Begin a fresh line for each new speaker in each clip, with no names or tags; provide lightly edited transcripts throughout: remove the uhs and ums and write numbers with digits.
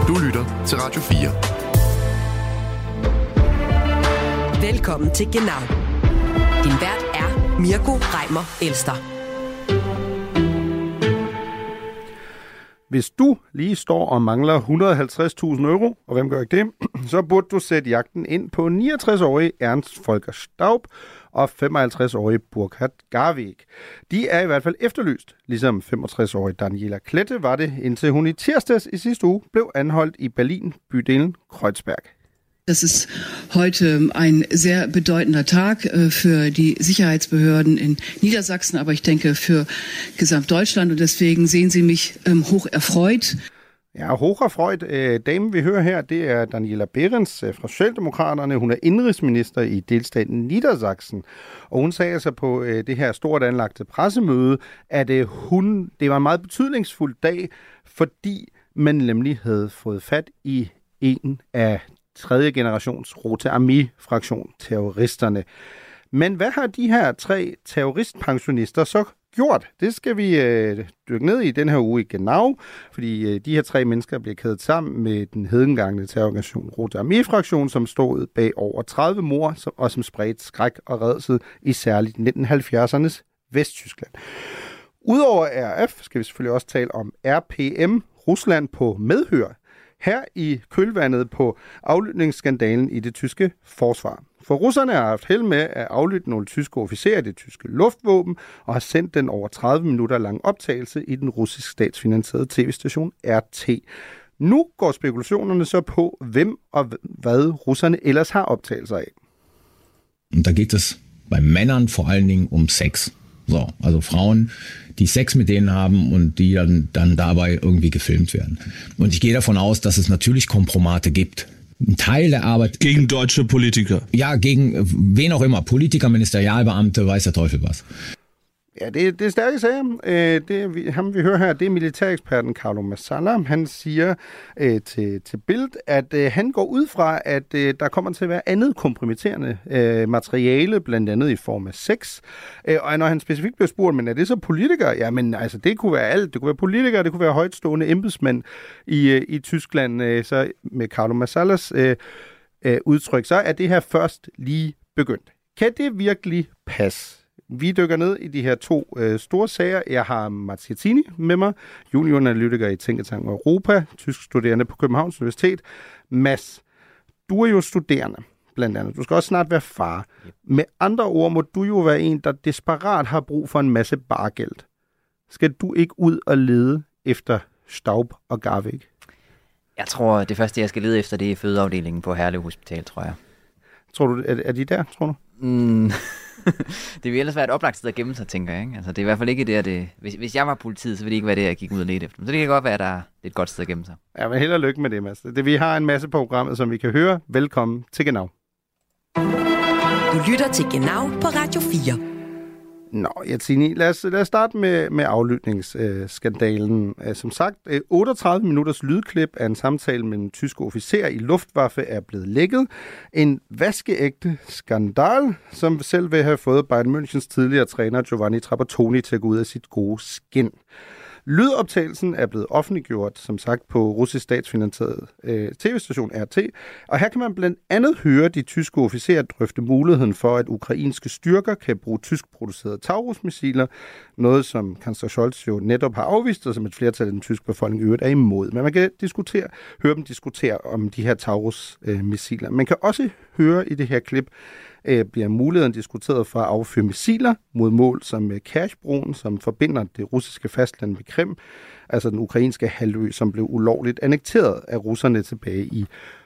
Du lytter til Radio 4.
Velkommen til Genau. Din vært er Mirko Reimer Elster.
Hvis du lige står og mangler 150.000 euro, og hvem gør ikke det, så burde du sætte jagten ind på 69-årige Ernst Volker Staub og 55-årige Burkhard Garweg. De er i hvert fald efterlyst, ligesom 65-årige Daniela Klette var det, indtil hun i tirsdags i sidste uge blev anholdt i Berlin, bydelen Kreuzberg.
Das ist heute ein sehr bedeutender Tag für die Sicherheitsbehörden in Niedersachsen, aber ich denke für Gesamtdeutschland, und deswegen sehen Sie mich hoch erfreut.
Ja, hoch erfreut. Damen, vi hører her, det er Daniela Behrens fra Socialdemokraterne. Hun er indrigsminister i delstaten Niedersachsen, og hun sagde altså på det her stort anlagte pressemøde, at det var en meget betydningsfuld dag, fordi man nemlig havde fået fat i en af tredje generations Rote Armee-fraktion, terroristerne. Men hvad har de her 3 terroristpensionister så gjort? Det skal vi dykke ned i den her uge i Genau, fordi de her 3 mennesker bliver kædet sammen med den hedengangne terrororganisation Rote Armee-fraktion, som stod bag over 30 mord, og som spredte skræk og rædsel i særligt 1970'ernes Vesttyskland. Udover RF skal vi selvfølgelig også tale om RPM, Rusland på medhør, her i kølvandet på aflytningsskandalen i det tyske forsvar. For russerne har haft held med at aflytte nogle tyske officerer i det tyske luftvåben og har sendt den over 30 minutter lang optagelse i den russisk statsfinansierede tv-station RT. Nu går spekulationerne så på, hvem og hvad russerne ellers har optagelser af.
Und da geht es bei Männern vor allen Dingen um Sex. So, also Frauen, die Sex mit denen haben und die dann dabei irgendwie gefilmt werden. Und ich gehe davon aus, dass es natürlich Kompromate gibt. Ein Teil der Arbeit...
Gegen deutsche Politiker?
Ja, gegen wen auch immer. Politiker, Ministerialbeamte, weiß der Teufel was.
Ja, det er stærke sager. Ham vi hører her, det er militæreksperten Carlo Massala. Han siger til Bild, at han går ud fra, at der kommer til at være andet kompromitterende materiale, blandt andet i form af sex. Og når han specifikt bliver spurgt, men er det så politikere? Jamen, altså, det kunne være alt. Det kunne være politikere, det kunne være højtstående embedsmænd i Tyskland. Så med Carlo Massalas udtryk, så er det her først lige begyndt. Kan det virkelig passe? Vi dykker ned i de her 2 store sager. Jeg har Mats Jettini med mig, junioranalytiker i Tænketanken Europa, tysk studerende på Københavns Universitet. Mads, du er jo studerende, blandt andet. Du skal også snart være far. Med andre ord må du jo være en, der desperat har brug for en masse bargeld. Skal du ikke ud og lede efter Staub og Garweg?
Jeg tror, det første, jeg skal lede efter, det er fødeafdelingen på Herlev Hospital, tror jeg.
Tror du, er de der, tror du?
Det vil ellers være et oplagt sted at gemme sig, tænker jeg. Ikke? Altså, det er i hvert fald ikke der, hvis jeg var politiet, så ville det ikke være det, jeg gik ud og ledte efter. Så det kan godt være, at det er et godt sted at gemme sig. Ja,
men held og lykke med det, Mads. Vi har en masse på programmet, som vi kan høre. Velkommen til Genau.
Du lytter til Genau på Radio 4.
Nå, Jettini, lad os starte med aflytningsskandalen. Som sagt, 38 minutters lydklip af en samtale med en tysk officer i Luftwaffe er blevet lækket. En vaskeægte skandal, som selv vil have fået Bayern Münchens tidligere træner Giovanni Trapattoni til at gå ud af sit gode skin. Lydoptagelsen er blevet offentliggjort, som sagt, på russisk statsfinansieret tv-station RT, og her kan man blandt andet høre de tyske officerer drøfte muligheden for, at ukrainske styrker kan bruge tyskproducerede Taurus-missiler, noget som kansler Scholz jo netop har afvist, og som et flertal af den tyske befolkning i øvrigt er imod. Men man kan høre dem diskutere om de her Taurus-missiler. Man kan også høre i det her klip, bliver muligheden diskuteret for at affyre missiler mod mål som Kerchbroen, som forbinder det russiske fastland med Krim, altså den ukrainske halvø, som blev ulovligt annekteret af russerne tilbage i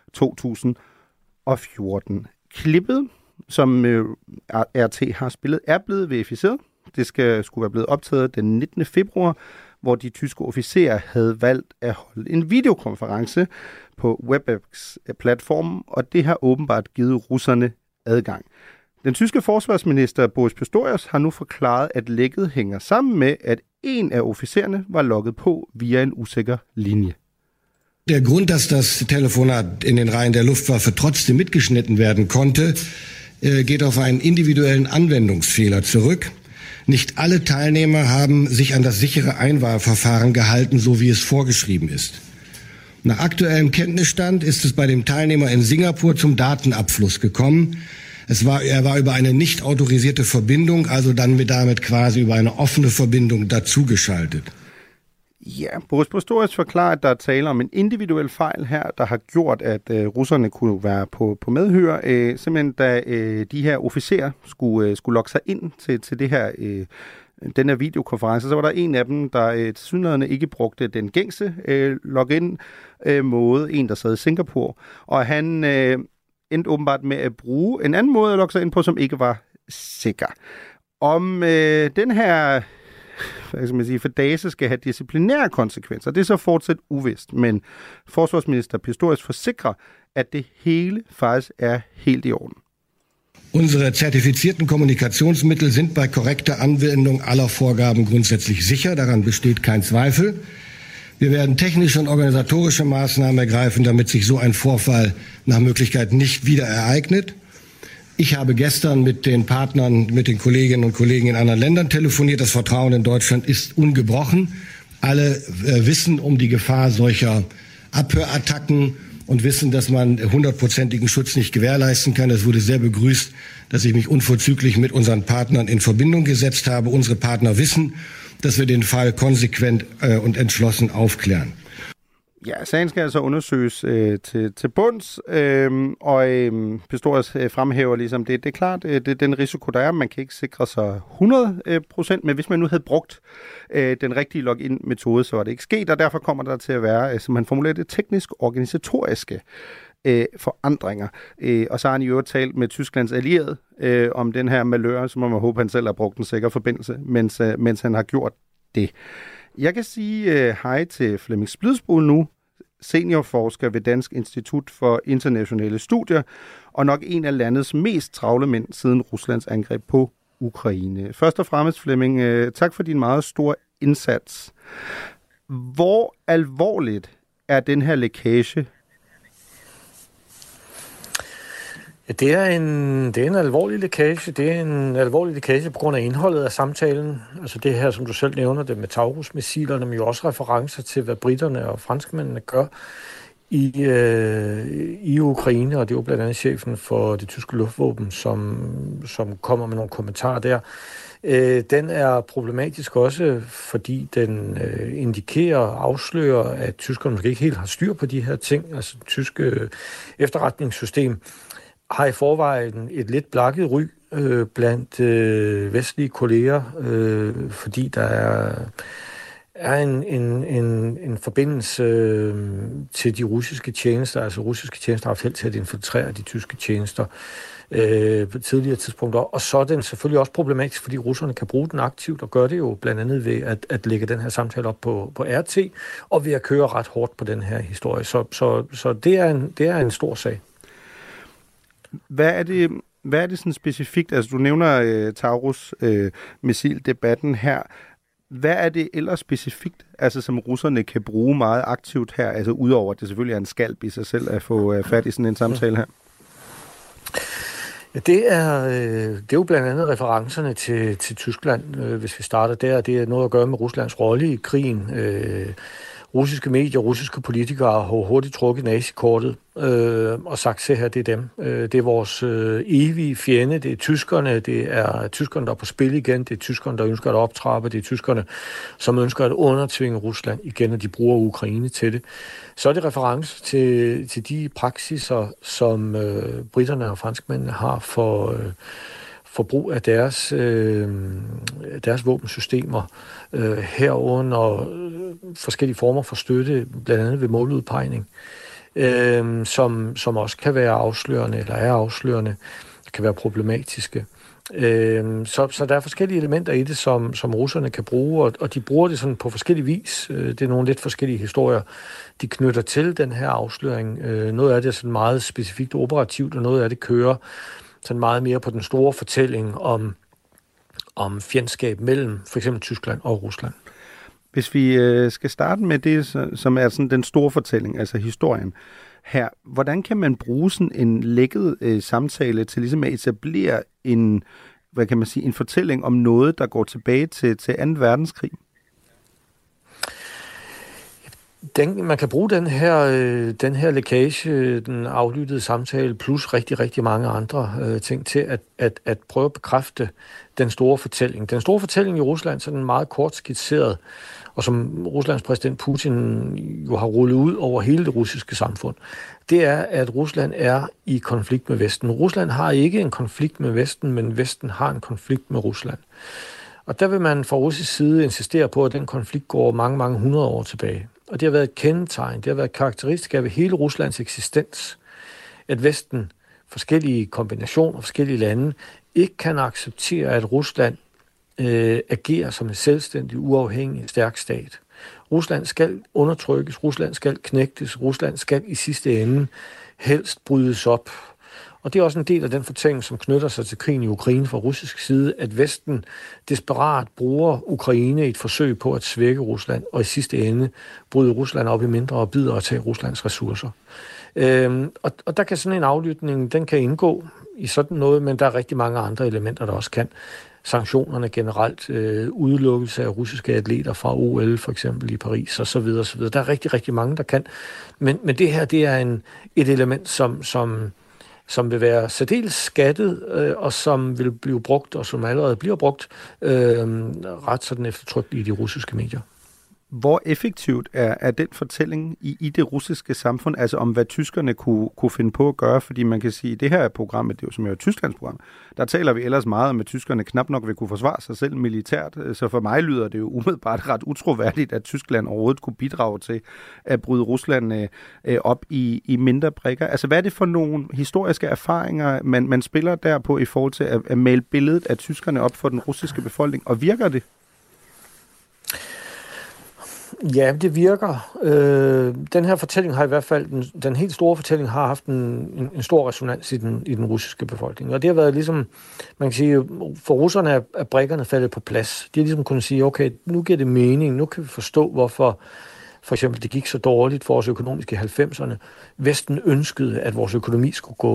2014. Klippet, som RT har spillet, er blevet verificeret. Det skulle være blevet optaget den 19. februar, hvor de tyske officerer havde valgt at holde en videokonference på WebEx-platformen, og det har åbenbart givet russerne adgang. Den tyske forsvarsminister Boris Pistorius har nu forklaret, at lækket hænger sammen med, at en af officererne var logget på via en usikker linje.
Der Grund, dass das Telefonat in den Reihen der Luftwaffe trotzdem mitgeschnitten werden konnte, geht auf einen individuellen Anwendungsfehler zurück. Nicht alle Teilnehmer haben sich an das sichere Einwahlverfahren gehalten, so wie es vorgeschrieben ist. Nach aktuellem Kenntnisstand ist es bei dem Teilnehmer in Singapur zum Datenabfluss gekommen. Er war über eine nicht autorisierte Verbindung, also dann damit quasi über eine offene Verbindung dazugeschaltet.
Ja, Boris Pistorius forklarer, at der er tale om en individuel fejl her, der har gjort, at russerne kunne være på medhør, simpelthen da de her officerer skulle logge sig ind til det her, den her videokonference, så var der en af dem, der tilsyneladende ikke brugte den gængse login-måde, en der sad i Singapore, og han endte åbenbart med at bruge en anden måde at logge sig ind på, som ikke var sikker. Om den her fordase skal have disciplinære konsekvenser. Det er så fortsat uvist, men forsvarsminister Pistorius forsikrer, at det hele faktisk er helt i orden.
Unsere zertifizierten Kommunikationsmittel sind bei korrekter Anwendung aller Vorgaben grundsätzlich sicher, daran besteht kein Zweifel. Wir werden technische und organisatorische Maßnahmen ergreifen, damit sich so ein Vorfall nach Möglichkeit nicht wieder ereignet. Ich habe gestern mit den Partnern, mit den Kolleginnen und Kollegen in anderen Ländern telefoniert. Das Vertrauen in Deutschland ist ungebrochen. Alle wissen um die Gefahr solcher Abhörattacken und wissen, dass man 100%igen Schutz nicht gewährleisten kann. Es wurde sehr begrüßt, dass ich mich unverzüglich mit unseren Partnern in Verbindung gesetzt habe. Unsere Partner wissen, dass wir den Fall konsequent und entschlossen aufklären.
Ja, sagen skal altså undersøges til bunds, og Pistorius fremhæver ligesom, det er klart, det er den risiko, der er. Man kan ikke sikre sig 100%, men hvis man nu havde brugt den rigtige login-metode, så var det ikke sket, og derfor kommer der til at være, som han formulerer det, teknisk-organisatoriske forandringer. Og så har han i øvrigt talt med Tysklands allierede om den her malhør, så må man håbe, han selv har brugt en sikker forbindelse, mens han har gjort det. Jeg kan sige hej til Flemming Splidsbol nu, seniorforsker ved Dansk Institut for Internationale Studier, og nok en af landets mest travle mænd siden Ruslands angreb på Ukraine. Først og fremmest, Flemming, tak for din meget store indsats. Hvor alvorligt er den her lækage?
Ja, det er en alvorlig lækage. Det er en alvorlig lækage på grund af indholdet af samtalen. Altså det her, som du selv nævner, det med Taurus-missilerne, men jo også referencer til, hvad britterne og franskmændene gør i Ukraine, og det er jo blandt andet chefen for det tyske luftvåben, som kommer med nogle kommentarer der. Den er problematisk også, fordi den indikerer og afslører, at tyskerne måske ikke helt har styr på de her ting. Altså det tyske efterretningssystem har i forvejen et lidt blakket ry blandt vestlige kolleger, fordi der er en forbindelse til de russiske tjenester. Altså russiske tjenester har haft held til at infiltrere de tyske tjenester på tidligere tidspunkter. Og så er den selvfølgelig også problematisk, fordi russerne kan bruge den aktivt, og gør det jo blandt andet ved at lægge den her samtale op på RT, og ved at køre ret hårdt på den her historie. Så det er en stor sag.
Hvad er det sådan specifikt? Altså, du nævner Taurus-missildebatten her. Hvad er det ellers specifikt, altså, som russerne kan bruge meget aktivt her? Altså, udover at det selvfølgelig er en skalp i sig selv at få fat i sådan en samtale her.
Ja, det er jo blandt andet referencerne til Tyskland, hvis vi starter der. Det er noget at gøre med Ruslands rolle i krigen. Russiske medier, russiske politikere har hurtigt trukket nazikortet og sagt, se her, det er dem. Det er vores evige fjende, det er tyskerne, der er på spil igen, det er tyskerne, der ønsker at optrappe, det er tyskerne, som ønsker at undertvinge Rusland igen, og de bruger Ukraine til det. Så er det reference til de praksiser, som britterne og franskmændene har for brug af deres våbensystemer, herunder forskellige former for støtte, blandt andet ved måludpegning, som også kan være afslørende, eller er afslørende, kan være problematiske. Så der er forskellige elementer i det, som russerne kan bruge, og de bruger det sådan på forskellige vis. Det er nogle lidt forskellige historier, de knytter til den her afsløring. Noget af det er sådan meget specifikt operativt, og noget af det kører sådan meget mere på den store fortælling om fjendskab mellem for eksempel Tyskland og Rusland.
Hvis vi skal starte med det, som er sådan den store fortælling, altså historien her, hvordan kan man bruge sådan en lækket samtale til ligesom at etablere en fortælling om noget, der går tilbage til 2. verdenskrig?
Man kan bruge den her lækage, den aflyttede samtale, plus rigtig, rigtig mange andre ting til at prøve at bekræfte den store fortælling. Den store fortælling i Rusland, så den meget kort skitseret, og som Ruslands præsident Putin jo har rullet ud over hele det russiske samfund, det er, at Rusland er i konflikt med Vesten. Rusland har ikke en konflikt med Vesten, men Vesten har en konflikt med Rusland. Og der vil man fra russisk side insistere på, at den konflikt går mange, mange hundrede år tilbage. Og det har været et kendetegn, det har været karakteristisk af hele Ruslands eksistens, at Vesten, forskellige kombinationer, forskellige lande, ikke kan acceptere, at Rusland agerer som en selvstændig, uafhængig, stærk stat. Rusland skal undertrykkes, Rusland skal knægtes, Rusland skal i sidste ende helst brydes op. Og det er også en del af den fortælling, som knytter sig til krigen i Ukraine fra russisk side, at Vesten desperat bruger Ukraine i et forsøg på at svække Rusland, og i sidste ende bryde Rusland op i mindre bidder og tage Ruslands ressourcer. Og der kan sådan en aflytning, den kan indgå i sådan noget, men der er rigtig mange andre elementer, der også kan. Sanktionerne generelt, udelukkelse af russiske atleter fra OL for eksempel i Paris og så videre, og så videre. Der er rigtig, rigtig mange, der kan. Men det her, det er et element, som vil være særdeles skattet, og som vil blive brugt, og som allerede bliver brugt, ret sådan eftertrykkeligt i de russiske medier.
Hvor effektivt er den fortælling i det russiske samfund, altså om hvad tyskerne kunne finde på at gøre? Fordi man kan sige, at det her program, det er jo som er Tysklands program, der taler vi ellers meget om, at tyskerne knap nok vil kunne forsvare sig selv militært. Så for mig lyder det jo umiddelbart ret utroværdigt, at Tyskland overhovedet kunne bidrage til at bryde Rusland op i mindre brikker. Altså hvad er det for nogle historiske erfaringer, man spiller derpå i forhold til at male billedet af tyskerne op for den russiske befolkning, og virker det?
Ja, det virker. Den her fortælling har i hvert fald, den helt store fortælling har haft en stor resonans i den russiske befolkning. Og det har været ligesom, man kan sige, for russerne er brikkerne faldet på plads. De har ligesom kunnet sige, okay, nu giver det mening, nu kan vi forstå, hvorfor for eksempel det gik så dårligt for os økonomisk i 90'erne. Vesten ønskede, at vores økonomi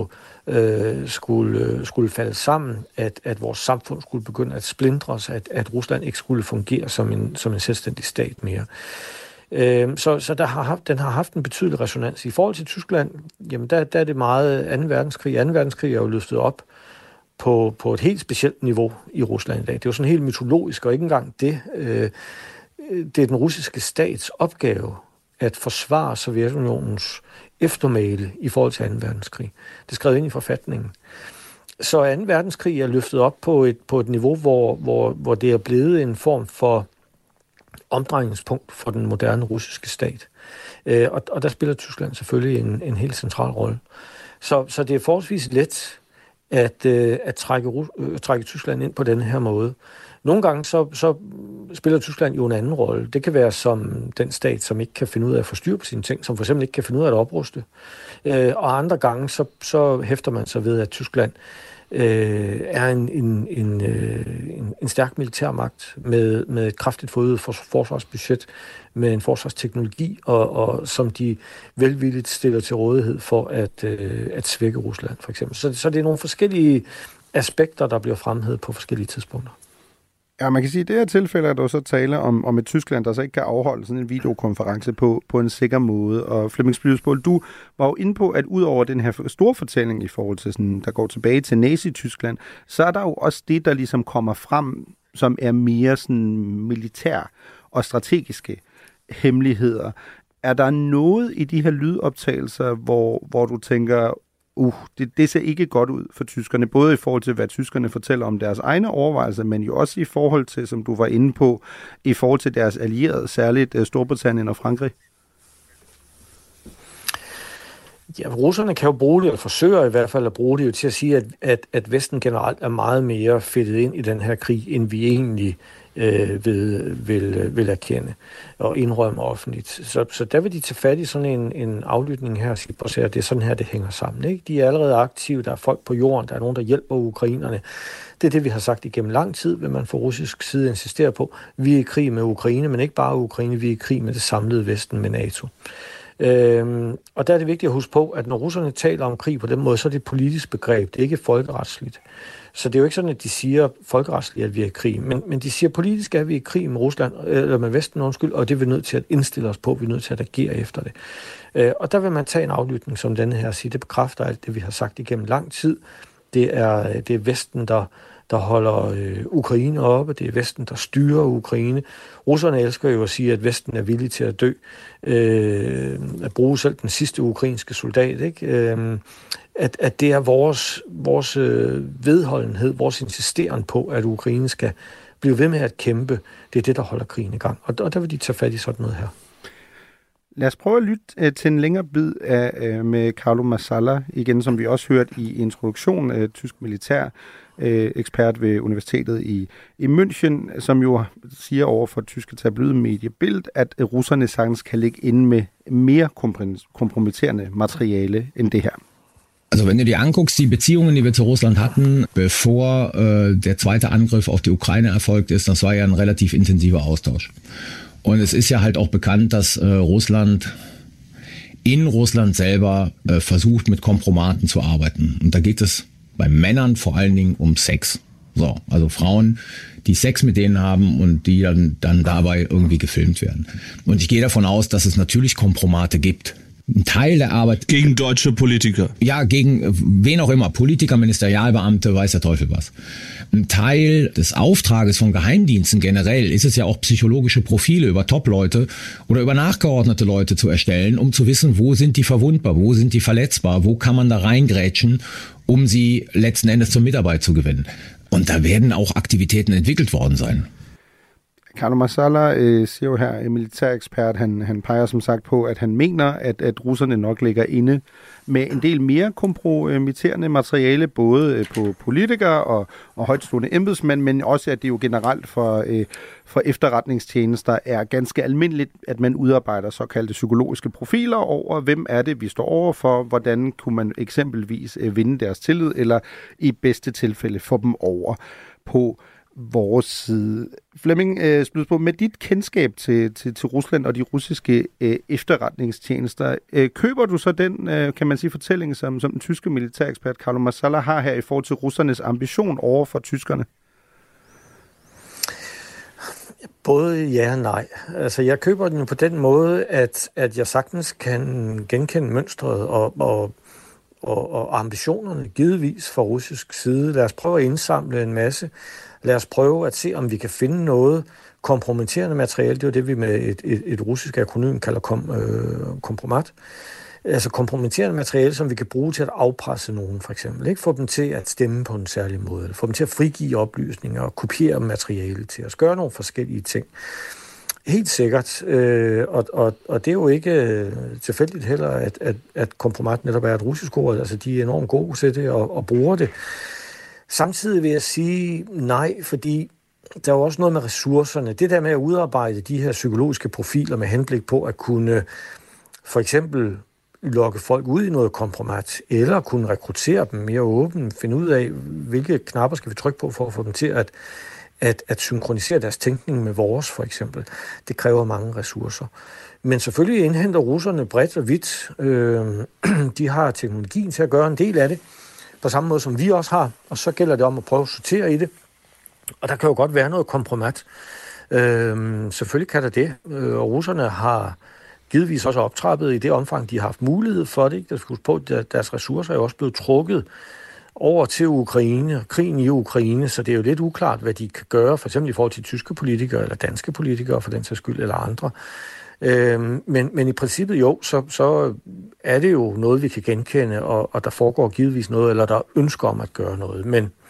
skulle falde sammen, at vores samfund skulle begynde at splindres, at Rusland ikke skulle fungere som en selvstændig stat mere. Så den har haft en betydelig resonans. I forhold til Tyskland, jamen der er det meget 2. verdenskrig. 2. verdenskrig er jo løftet op på et helt specielt niveau i Rusland i dag. Det er jo sådan helt mytologisk, og ikke engang det. Det er den russiske stats opgave at forsvare Sovjetunionens eftermæle i forhold til 2. verdenskrig. Det er skrevet ind i forfatningen. Så 2. verdenskrig er løftet op på et niveau, hvor det er blevet en form for omdrejningspunkt for den moderne russiske stat. Og der spiller Tyskland selvfølgelig en helt central rolle. Så det er forholdsvis let at trække Tyskland ind på den her måde. Nogle gange så spiller Tyskland jo en anden rolle. Det kan være som den stat, som ikke kan finde ud af at få styr på sine ting, som for eksempel ikke kan finde ud af at opruste. Og andre gange så hæfter man sig ved, at Tyskland er en stærk militærmagt med et kraftigt forøget forsvarsbudget, med en forsvarsteknologi, og som de velvilligt stiller til rådighed for at svække Rusland, for eksempel. Så det er nogle forskellige aspekter, der bliver fremhævet på forskellige tidspunkter.
Ja, man kan sige, at i det her tilfælde er der så tale om et Tyskland, der så ikke kan afholde sådan en videokonference på en sikker måde. Og Flemming Spydsbøl, du var jo inde på, at ud over den her store fortælling i forhold til sådan, der går tilbage til Nazi-Tyskland, så er der jo også det, der ligesom kommer frem, som er mere sådan militær og strategiske hemmeligheder. Er der noget i de her lydoptagelser, hvor du tænker, det ser ikke godt ud for tyskerne, både i forhold til, hvad tyskerne fortæller om deres egne overvejelser, men jo også i forhold til, som du var inde på, i forhold til deres allierede, særligt Storbritannien og Frankrig?
Ja, russerne kan jo bruge det, eller forsøger i hvert fald at bruge det jo til at sige, at Vesten generelt er meget mere fedtet ind i den her krig, end vi egentlig vil erkende og indrømme offentligt. Så der vil de tage fat i sådan en aflytning her og sige, at det er sådan her, det hænger sammen. Ikke? De er allerede aktive, der er folk på jorden, der er nogen, der hjælper ukrainerne. Det er det, vi har sagt igennem lang tid, vil man fra russisk side insistere på. Vi er i krig med Ukraine, men ikke bare Ukraine, vi er i krig med det samlede Vesten, med NATO. Og der er det vigtigt at huske på, at når russerne taler om krig på den måde, så er det et politisk begreb, det er ikke folkeretsligt. Så det er jo ikke sådan, at de siger folkeretsligt, at vi er i krig, men de siger politisk, at vi er i krig med Rusland, eller med Vesten, og det er vi nødt til at indstille os på, vi er nødt til at agere efter det. Og der vil man tage en aflytning som denne her og sige, det bekræfter alt det, vi har sagt igennem lang tid. Det er Vesten, der holder Ukraine oppe, det er Vesten, der styrer Ukraine. Russerne elsker jo at sige, at Vesten er villig til at dø, at bruge selv den sidste ukrainske soldat, ikke? At det er vores vedholdenhed, vores insisteren på, at Ukraine skal blive ved med at kæmpe, det er det, der holder krigen i gang. Og der vil de tage fat i sådan noget her.
Lad os prøve at lytte til en længere bid med Carlo Marsala, igen, som vi også hørte i introduktionen, tysk militær ekspert ved universitetet i München, som jo siger over for tyske tabloidmedie Bild, at russerne sagtens kan ligge inde med mere kompromitterende materiale end det her.
Also wenn du dir anguckst, die Beziehungen, die wir zu Russland hatten, bevor der zweite Angriff auf die Ukraine erfolgt ist, das war ja ein relativ intensiver Austausch. Und es ist ja halt auch bekannt, dass Russland in Russland selber versucht, mit Kompromaten zu arbeiten. Und da geht es bei Männern vor allen Dingen um Sex. So, also Frauen, die Sex mit denen haben und die dann dabei irgendwie gefilmt werden. Und ich gehe davon aus, dass es natürlich Kompromate gibt. Ein Teil der Arbeit...
Gegen deutsche Politiker.
Ja, gegen wen auch immer. Politiker, Ministerialbeamte, weiß der Teufel was. Ein Teil des Auftrages von Geheimdiensten generell ist es ja auch psychologische Profile über Top-Leute oder über nachgeordnete Leute zu erstellen, um zu wissen, wo sind die verwundbar, wo sind die verletzbar, wo kann man da reingrätschen, um sie letzten Endes zur Mitarbeit zu gewinnen. Und da werden auch Aktivitäten entwickelt worden sein.
Carlo Marsala siger jo her, militærekspert, han peger som sagt på, at han mener, at russerne nok ligger inde med en del mere kompromitterende materiale, både på politikere og højtstående embedsmænd, men også at det jo generelt for efterretningstjenester er ganske almindeligt, at man udarbejder såkaldte psykologiske profiler over, hvem er det, vi står overfor, hvordan kunne man eksempelvis vinde deres tillid, eller i bedste tilfælde få dem over på vores side. Flemming Spydsbo, med dit kendskab til Rusland og de russiske efterretningstjenester, køber du så den, kan man sige, fortælling, som den tyske militærekspert Carlo Marsala har her i forhold til russernes ambition over for tyskerne?
Både ja og nej. Altså, jeg køber den på den måde, at jeg sagtens kan genkende mønstret og ambitionerne givetvis fra russisk side. Lad os prøve at indsamle en masse. Lad os prøve at se, om vi kan finde noget kompromitterende materiale. Det er jo det, vi med et russisk akronym kalder kompromat. Altså kompromitterende materiale, som vi kan bruge til at afpresse nogen, for eksempel. Ikke? Få dem til at stemme på en særlig måde. Eller få dem til at frigive oplysninger og kopiere materiale til os. Gøre nogle forskellige ting. Helt sikkert. Og det er jo ikke tilfældigt heller, at kompromat netop er et russisk ord. Altså, de er enormt gode til det og bruger det. Samtidig vil jeg sige nej, fordi der er jo også noget med ressourcerne. Det der med at udarbejde de her psykologiske profiler med henblik på at kunne for eksempel lokke folk ud i noget kompromat, eller kunne rekruttere dem mere åbent, finde ud af, hvilke knapper skal vi trykke på for at få dem til at synkronisere deres tænkning med vores, for eksempel. Det kræver mange ressourcer. Men selvfølgelig indhenter russerne bredt og vidt. De har teknologien til at gøre en del af det, på samme måde som vi også har, og så gælder det om at prøve at sortere i det. Og der kan jo godt være noget kompromat. Selvfølgelig kan der det, og russerne har givetvis også optrappet i det omfang, de har haft mulighed for det. Der skal huske på, at deres ressourcer er jo også blevet trukket over til Ukraine, krigen i Ukraine, så det er jo lidt uklart, hvad de kan gøre, for eksempel i forhold til tyske politikere, eller danske politikere for den sags skyld, eller andre. Men i princippet jo, så er det jo noget, vi kan genkende, og der foregår givetvis noget, eller der er ønsker om at gøre noget.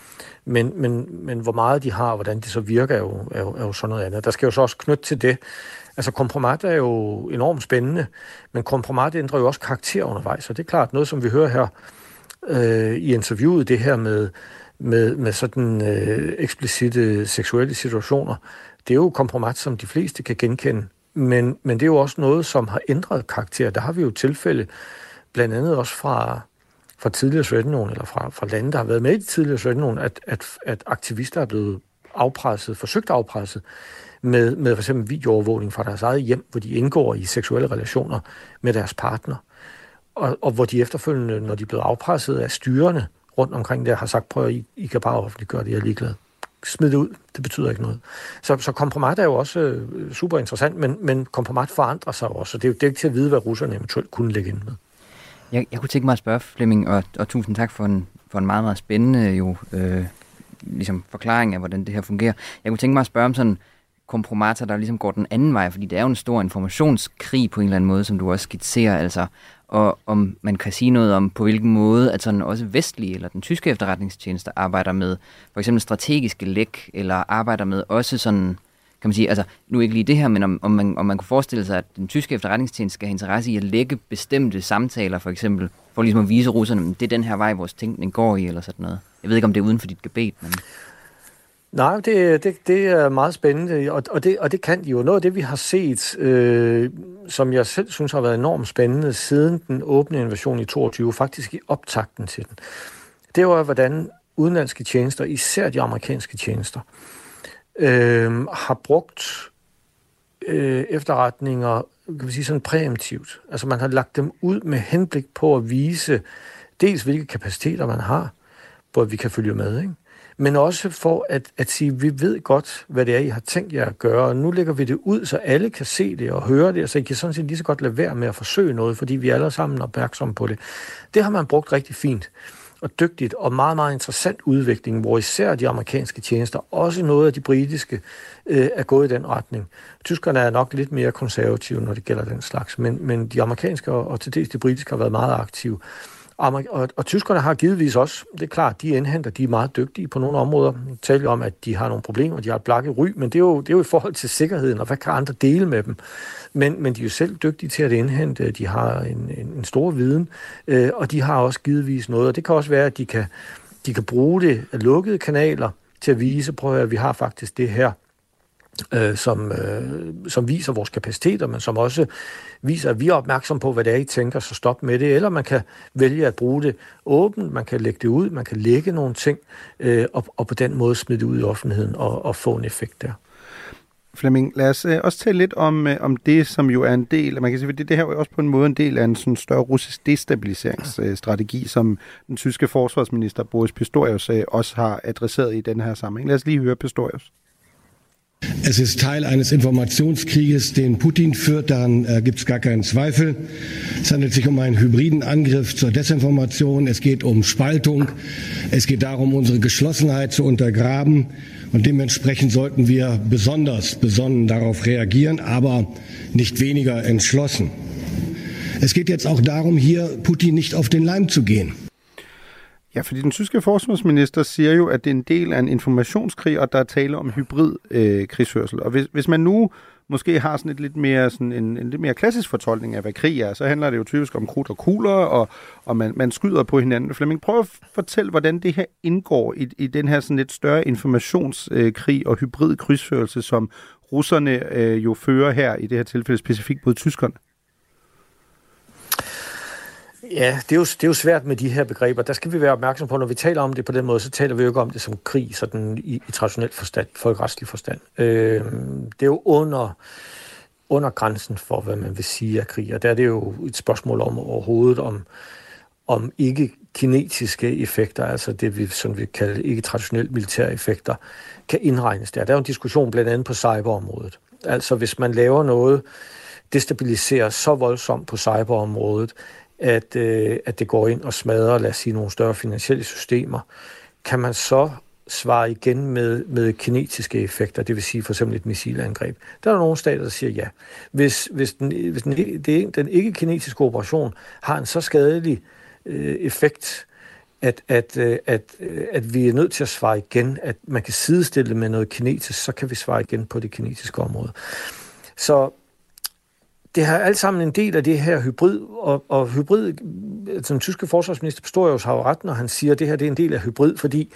Men hvor meget de har, og hvordan de så virker, er jo sådan noget andet. Der skal jo så også knytte til det. Altså kompromat er jo enormt spændende, men kompromat ændrer jo også karakter undervejs, og det er klart noget, som vi hører her i interviewet, det her med sådan eksplicite seksuelle situationer. Det er jo kompromat, som de fleste kan genkende. Men det er jo også noget, som har ændret karakter. Der har vi jo tilfælde, blandt andet også fra tidligere Sovjetunionen, eller fra lande, der har været med i tidligere Sovjetunionen, at aktivister er blevet afpresset, forsøgt afpresset, med for eksempel videoovervågning fra deres eget hjem, hvor de indgår i seksuelle relationer med deres partner, og hvor de efterfølgende, når de er blevet afpresset af styrerne rundt omkring der, har sagt, prøv at I kan bare offentliggøre det, jeg er ligeglad. Smid det ud, det betyder ikke noget. Så kompromat er jo også super interessant, men kompromat forandrer sig også, og det er jo ikke til at vide, hvad russerne eventuelt kunne lægge ind med.
Jeg kunne tænke mig at spørge, Flemming, og tusind tak for en meget, meget spændende ligesom forklaring af, hvordan det her fungerer. Jeg kunne tænke mig at spørge om sådan kompromater, der ligesom går den anden vej, fordi det er jo en stor informationskrig på en eller anden måde, som du også skitserer, altså, og om man kan sige noget om, på hvilken måde, at sådan også vestlige eller den tyske efterretningstjeneste arbejder med for eksempel strategiske læk, eller arbejder med også sådan, kan man sige, altså nu ikke lige det her, men om man kunne forestille sig, at den tyske efterretningstjeneste skal have interesse i at lægge bestemte samtaler, for eksempel, for ligesom at vise russerne, det er den her vej, vores tænkning går i, eller sådan noget. Jeg ved ikke, om det er uden for dit gebet, men...
Nej, det er meget spændende, og det kan de jo. Noget af det, vi har set, som jeg selv synes har været enormt spændende siden den åbne invasion i 22, faktisk i optakten til den, det var, hvordan udenlandske tjenester, især de amerikanske tjenester, har brugt efterretninger, kan vi sige sådan præemptivt. Altså man har lagt dem ud med henblik på at vise dels hvilke kapaciteter man har, hvor vi kan følge med, ikke? Men også for at sige, vi ved godt, hvad det er, I har tænkt jer at gøre, og nu lægger vi det ud, så alle kan se det og høre det, og så I kan sådan set lige så godt lade være med at forsøge noget, fordi vi er alle sammen opmærksomme på det. Det har man brugt rigtig fint og dygtigt, og meget, meget interessant udvikling, hvor især de amerikanske tjenester, også noget af de britiske, er gået i den retning. Tyskerne er nok lidt mere konservative, når det gælder den slags, men de amerikanske og til dels de britiske har været meget aktive. Og tyskerne har givetvis også, det er klart, de indhenter, de er meget dygtige på nogle områder. De taler om, at de har nogle problemer, de har et blakket ry, men det er jo i forhold til sikkerheden, og hvad kan andre dele med dem? Men de er jo selv dygtige til at indhente, de har en stor viden, og de har også givetvis noget, og det kan også være, at de kan bruge det af lukkede kanaler til at vise, prøv at vi har faktisk det her, som viser vores kapaciteter, men som også viser, at vi er opmærksom på, hvad det er, I tænker, så stop med det. Eller man kan vælge at bruge det åbent, man kan lægge det ud, man kan lægge nogle ting, og på den måde smide det ud i offentligheden og få en effekt der.
Flemming, lad os også tale lidt om det, som jo er en del, man kan sige, at det her er også på en måde en del af en sådan større russisk destabiliseringsstrategi, som den tyske forsvarsminister Boris Pistorius også har adresseret i den her sammenhæng. Lad os lige høre Pistorius.
Es ist Teil eines Informationskrieges, den Putin führt, daran gibt es gar keinen Zweifel. Es handelt sich um einen hybriden Angriff zur Desinformation. Es geht um Spaltung. Es geht darum, unsere Geschlossenheit zu untergraben. Und dementsprechend sollten wir besonders besonnen darauf reagieren, aber nicht weniger entschlossen. Es geht jetzt auch darum, hier Putin nicht auf den Leim zu gehen.
Ja, fordi den tyske forsvarsminister siger jo, at det er en del af en informationskrig, og der er tale om hybrid krigsførsel. Og hvis man nu måske har sådan et lidt mere, sådan en lidt mere klassisk fortolkning af, hvad krig er, så handler det jo typisk om krudt og kugler, og man skyder på hinanden. Flemming, prøv at fortælle, hvordan det her indgår i den her sådan lidt større informationskrig og hybrid krigsførelse, som russerne jo fører her, i det her tilfælde specifikt mod tyskerne.
Ja, det er jo svært med de her begreber. Der skal vi være opmærksom på, når vi taler om det på den måde, så taler vi jo ikke om det som krig, sådan i traditionel forstand, folkeretslig forstand. Det er jo under grænsen for, hvad man vil sige af krig, og der er det jo et spørgsmål om overhovedet, om ikke kinetiske effekter, altså det vi sådan vil kalde ikke traditionelle militære effekter, kan indregnes der. Der er jo en diskussion blandt andet på cyberområdet. Altså hvis man laver noget, destabiliserer så voldsomt på cyberområdet, at det går ind og smadrer, lad os sige, nogle større finansielle systemer, kan man så svare igen med kinetiske effekter, det vil sige for eksempel et missilangreb. Der er nogle stater, der siger ja. Hvis den ikke-kinetiske operation har en så skadelig effekt, at vi er nødt til at svare igen, at man kan sidestille med noget kinetisk, så kan vi svare igen på det kinetiske område. Så det har alt sammen en del af det her hybrid, og hybrid, den tyske forsvarsminister Pistorius har jo ret, når han siger, at det her det er en del af hybrid,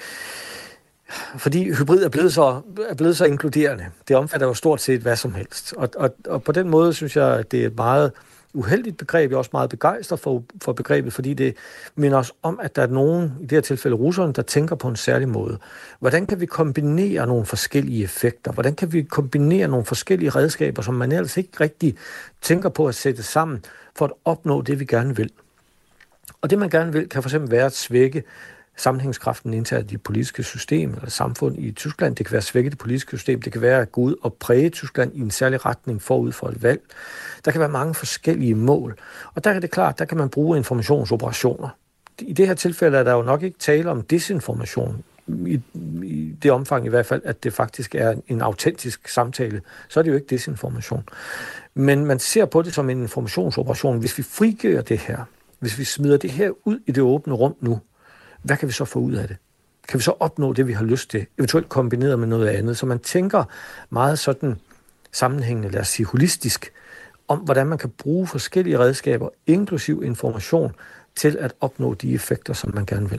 fordi hybrid er blevet så inkluderende. Det omfatter jo stort set hvad som helst. Og på den måde synes jeg, at det er et meget uheldigt begreb. Jeg er også meget begejstret for begrebet, fordi det minder os om, at der er nogen, i det her tilfælde russerne, der tænker på en særlig måde. Hvordan kan vi kombinere nogle forskellige effekter? Hvordan kan vi kombinere nogle forskellige redskaber, som man ellers ikke rigtig tænker på at sætte sammen, for at opnå det, vi gerne vil? Og det, man gerne vil, kan for eksempel være at svække sammenhængskraften internt i det politiske system eller samfund i Tyskland. Det kan være at svække det politiske system. Det kan være at gå ud og præge Tyskland i en særlig retning forud for et valg. Der kan være mange forskellige mål. Og der er det klart, der kan man bruge informationsoperationer. I det her tilfælde er der jo nok ikke tale om desinformation. I det omfang i hvert fald, at det faktisk er en autentisk samtale, så er det jo ikke desinformation. Men man ser på det som en informationsoperation. Hvis vi frigør det her, hvis vi smider det her ud i det åbne rum nu, hvad kan vi så få ud af det? Kan vi så opnå det, vi har lyst til? Eventuelt kombineret med noget andet. Så man tænker meget sådan sammenhængende, lad os sige holistisk, om hvordan man kan bruge forskellige redskaber, inklusiv information, til at opnå de effekter, som man gerne vil.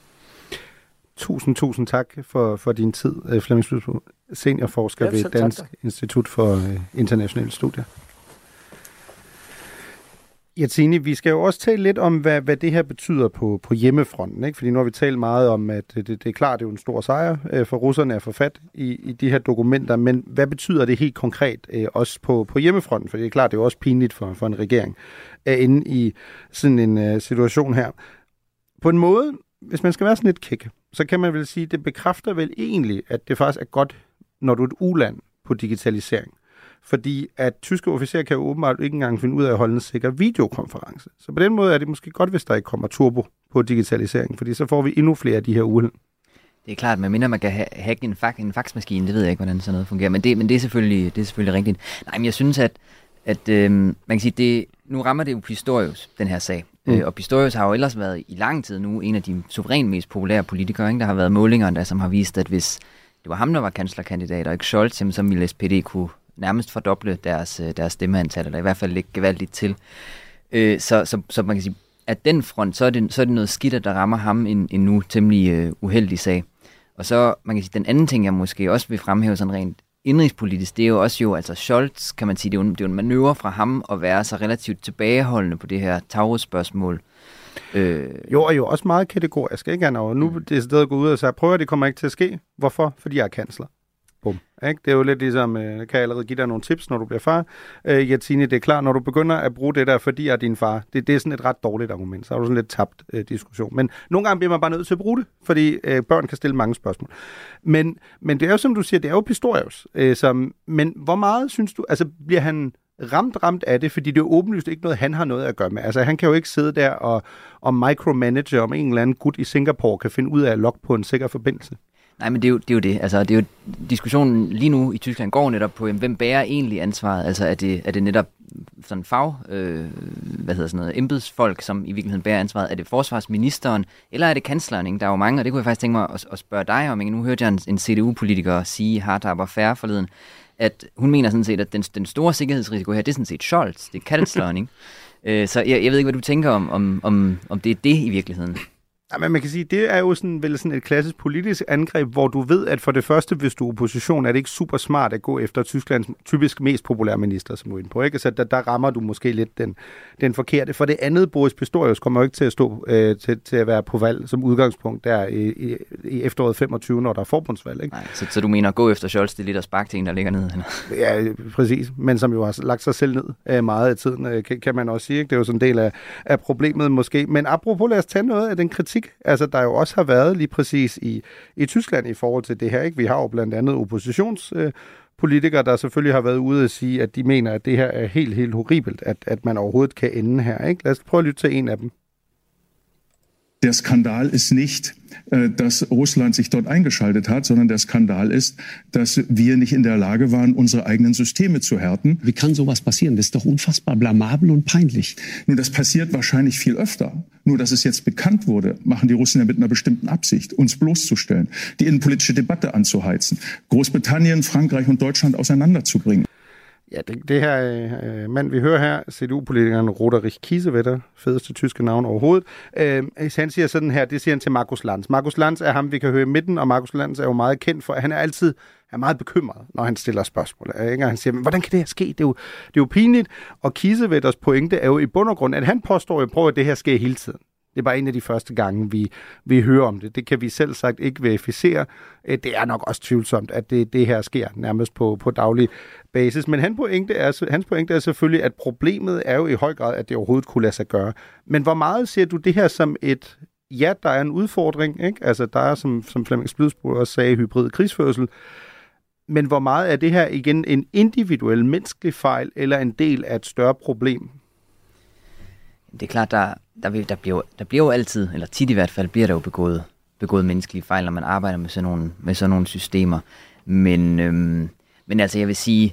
Tusind tak for din tid, Flemming Skydsbo, seniorforsker ved Dansk Institut for Internationale Studier. Jensine, vi skal jo også tale lidt om, hvad det her betyder på hjemmefronten, ikke? Fordi nu har vi talt meget om, at det er klart, det er jo en stor sejr for russerne at få fat i de her dokumenter, men hvad betyder det helt konkret også på hjemmefronten? For det er klart, det er jo også pinligt for en regering at inde i sådan en situation her. På en måde, hvis man skal være sådan lidt kæk, så kan man vel sige, at det bekræfter vel egentlig, at det faktisk er godt, når du er et uland på digitalisering. Fordi at tyske officerer kan jo åbenbart ikke engang finde ud af at holde en sikker videokonference. Så på den måde er det måske godt, hvis der ikke kommer turbo på digitalisering, fordi så får vi endnu flere af de her uheld.
Det er klart, man minder, man kan hacke en faxmaskine, det ved jeg ikke, hvordan sådan noget fungerer, men det er selvfølgelig rigtigt. Nej, men jeg synes, at man kan sige, nu rammer det jo Pistorius, den her sag. Og Pistorius har jo ellers været i lang tid nu en af de suverænt mest populære politikere, ikke? Der har været målinger, der som har vist, at hvis det var ham, der var kanslerkandidat, og ikke Scholz, så ville SPD kunne nærmest fordoble deres stemmeantal, eller i hvert fald lægge gevaldigt til. Så man kan sige, at den front, så er det noget skidt, der rammer ham en nu temmelig uheldig sag. Og så, man kan sige, den anden ting, jeg måske også vil fremhæve sådan rent indrigspolitisk, det er jo også altså Scholz, kan man sige, det er jo en manøvre fra ham at være så relativt tilbageholdende på det her Taurus-spørgsmål.
Jo, og jo også meget kategorisk, ikke? Og nu det er stedet gå ud og sige, prøver det kommer ikke til at ske. Hvorfor? Fordi jeg er kansler. Bum. Ikke? Det er jo lidt ligesom, kan jeg allerede give dig nogle tips, når du bliver far. Jensine, det er klart, når du begynder at bruge det der, fordi jeg er din far, det er sådan et ret dårligt argument. Så har du sådan lidt tabt diskussion. Men nogle gange bliver man bare nødt til at bruge det, fordi børn kan stille mange spørgsmål. Men det er jo, som du siger, det er jo Pistorius. Men hvor meget synes du, altså bliver han ramt af det, fordi det er jo åbenlyst ikke noget, han har noget at gøre med. Altså han kan jo ikke sidde der og micromanage, om en eller anden gut i Singapore kan finde ud af at logge på en sikker forbindelse.
Nej, men det er jo det. Altså, det er jo diskussionen lige nu i Tyskland går netop på, hvem bærer egentlig ansvaret? Altså, er det netop sådan embedsfolk, som i virkeligheden bærer ansvaret? Er det forsvarsministeren, eller er det kansleren? Ikke? Der er jo mange, og det kunne jeg faktisk tænke mig at spørge dig om. Ikke? Nu hørte jeg en CDU-politiker sige, Hartaber Fair forleden, at hun mener sådan set, at den store sikkerhedsrisiko her, det er sådan set Scholz, det er kansleren, ikke? Så jeg ved ikke, hvad du tænker om det er det i virkeligheden.
Ja, men man kan sige, det er jo sådan et klassisk politisk angreb, hvor du ved, at for det første, hvis du er opposition, er det ikke super smart at gå efter Tysklands typisk mest populære minister, som du er inde på. Ikke? Så der rammer du måske lidt den forkerte. For det andet, Boris Pistorius kommer jo ikke til at stå til at være på valg som udgangspunkt der i efteråret 25, når der er forbundsvalg. Ikke?
Nej, så du mener at gå efter Scholz, det er lidt at sparke til en, der ligger ned? Eller?
Ja, præcis. Men som jo har lagt sig selv ned meget af tiden, kan man også sige. Ikke? Det er jo sådan en del af problemet måske. Men apropos, lad os tage noget af den kritik, altså der jo også har været lige præcis i Tyskland i forhold til det her. Ikke? Vi har jo blandt andet oppositionspolitikere, der selvfølgelig har været ude at sige, at de mener, at det her er helt, helt horribelt, at man overhovedet kan ende her. Ikke? Lad os prøve at lytte til en af dem.
Der Skandal ist nicht, dass Russland sich dort eingeschaltet hat, sondern der Skandal ist, dass wir nicht in der Lage waren, unsere eigenen Systeme zu härten.
Wie kann sowas passieren? Das ist doch unfassbar blamabel und peinlich.
Nun, das passiert wahrscheinlich viel öfter. Nur, dass es jetzt bekannt wurde, machen die Russen ja mit einer bestimmten Absicht, uns bloßzustellen, die innenpolitische Debatte anzuheizen, Großbritannien, Frankreich und Deutschland auseinanderzubringen.
Ja, det her mand, vi hører her, CDU-politikeren Roderich Kiesewetter, fedeste tyske navn overhovedet, han siger sådan her, det siger han til Markus Lanz. Markus Lanz er ham, vi kan høre i midten, og Markus Lanz er jo meget kendt for, at han er meget bekymret, når han stiller spørgsmål. Ikke? Og han siger, hvordan kan det her ske? Det er jo pinligt, og Kiesewetters pointe er jo i bund og grund, at han påstår, at det her sker hele tiden. Det er bare en af de første gange, vi hører om det. Det kan vi selv sagt ikke verificere. Det er nok også tvivlsomt, at det her sker nærmest på daglig basis. Men hans pointe er selvfølgelig, at problemet er jo i høj grad, at det overhovedet kunne lade sig gøre. Men hvor meget ser du det her som et, ja, der er en udfordring, ikke? Altså, der er, som Flemming Splidsbro også sagde, hybrid krigsførsel. Men hvor meget er det her igen en individuel menneskelig fejl, eller en del af et større problem?
Det er klart, der bliver jo altid, eller tit i hvert fald, bliver der jo begået menneskelige fejl, når man arbejder med sådan nogle systemer. Men altså, jeg vil sige,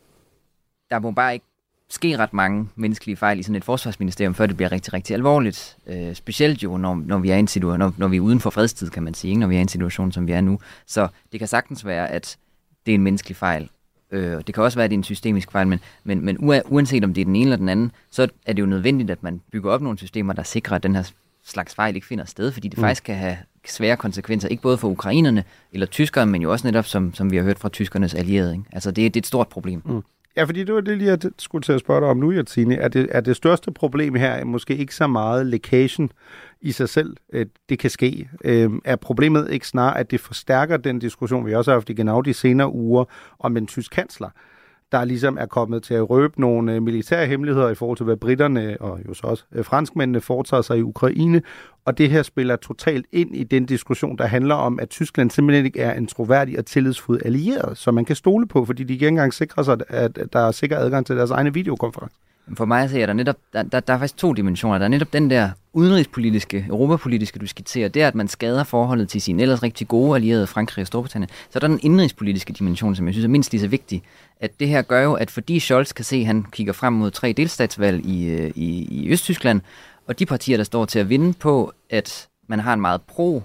der må bare ikke ske ret mange menneskelige fejl i sådan et forsvarsministerium, før det bliver rigtig, rigtig alvorligt. Specielt jo, når vi er når vi er uden for fredstid, kan man sige, ikke? Når vi er i en situation, som vi er nu. Så det kan sagtens være, at det er en menneskelig fejl. Det kan også være, at det er en systemisk fejl, men uanset om det er den ene eller den anden, så er det jo nødvendigt, at man bygger op nogle systemer, der sikrer, at den her slags fejl ikke finder sted, fordi det faktisk kan have svære konsekvenser, ikke både for ukrainerne eller tyskerne, men jo også netop, som vi har hørt fra tyskernes allierede. Ikke? Altså, det er et stort problem.
Ja, fordi det var det lige, jeg skulle til at spørge dig om nu, Jensine. Er det største problem her måske ikke så meget lækagen i sig selv, det kan ske? Er problemet ikke snarere, at det forstærker den diskussion, vi også har haft i genau de senere uger, om en tysk kansler, der ligesom er kommet til at røbe nogle militære hemmeligheder i forhold til, hvad britterne og jo så også franskmændene foretager sig i Ukraine, og det her spiller totalt ind i den diskussion, der handler om, at Tyskland simpelthen ikke er en troværdig og tillidsfuld allieret, som man kan stole på, fordi de ikke engang sikrer sig, at der er sikker adgang til deres egne videokonference.
For mig så er der netop, der er faktisk to dimensioner. Der er netop den der udenrigspolitiske, europapolitiske, du skitserer, det er, at man skader forholdet til sine ellers rigtig gode allierede, Frankrig og Storbritannien. Så er der den indrigspolitiske dimension, som jeg synes er mindst lige så vigtig. At det her gør jo, at fordi Scholz kan se, at han kigger frem mod 3 delstatsvalg i Østtyskland, og de partier, der står til at vinde på, at man har en meget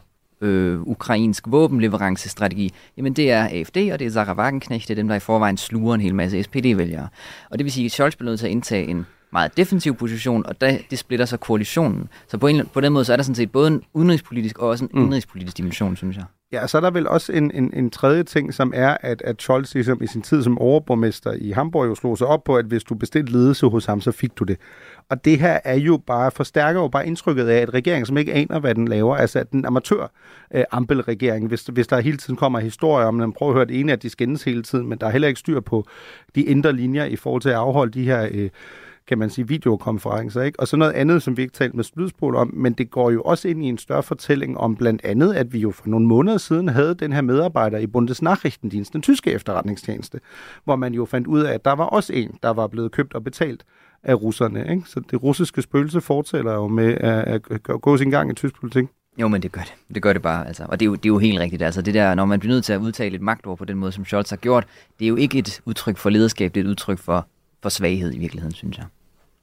ukrainsk våbenleverancestrategi, jamen det er AfD, og det er Sarah Wagenknecht, det er dem, der i forvejen sluger en hel masse SPD-vælgere. Og det vil sige, at Scholz bliver nødt til at indtage en meget defensiv position, og det splitter så koalitionen. Så på den måde, så er der sådan set både en udenrigspolitisk og også en indrigspolitisk dimension, synes jeg.
Ja, så er der vel også en tredje ting, som er, at Scholz ligesom i sin tid som overborgmester i Hamburg jo slog sig op på, at hvis du bestilte ledelse hos ham, så fik du det. Og det her er jo forstærker jo bare indtrykket af, at regeringen, som ikke aner, hvad den laver, altså at den amatør-Ampel-regering, hvis der hele tiden kommer historier om, at man prøver at høre det ene, at de skændes hele tiden, men der er heller ikke styr på de indre linjer i forhold til at afholde de her kan man sige, videokonferencer, ikke? Og så noget andet, som vi ikke talte med Splidsbro om, men det går jo også ind i en større fortælling om blandt andet, at vi jo for nogle måneder siden havde den her medarbejder i Bundesnachrichtendienst, den tyske efterretningstjeneste, hvor man jo fandt ud af, at der var også en, der var blevet købt og betalt af russerne, ikke? Så det russiske spøgelse fortæller jo med at gå sin gang i tysk politik.
Jo, men det gør det. Det gør det bare, altså. Og det er jo helt rigtigt. Altså det der, når man bliver nødt til at udtale et magtord på den måde, som Scholz har gjort, det er jo ikke et udtryk for lederskab, det er et udtryk for svaghed i virkeligheden, synes jeg.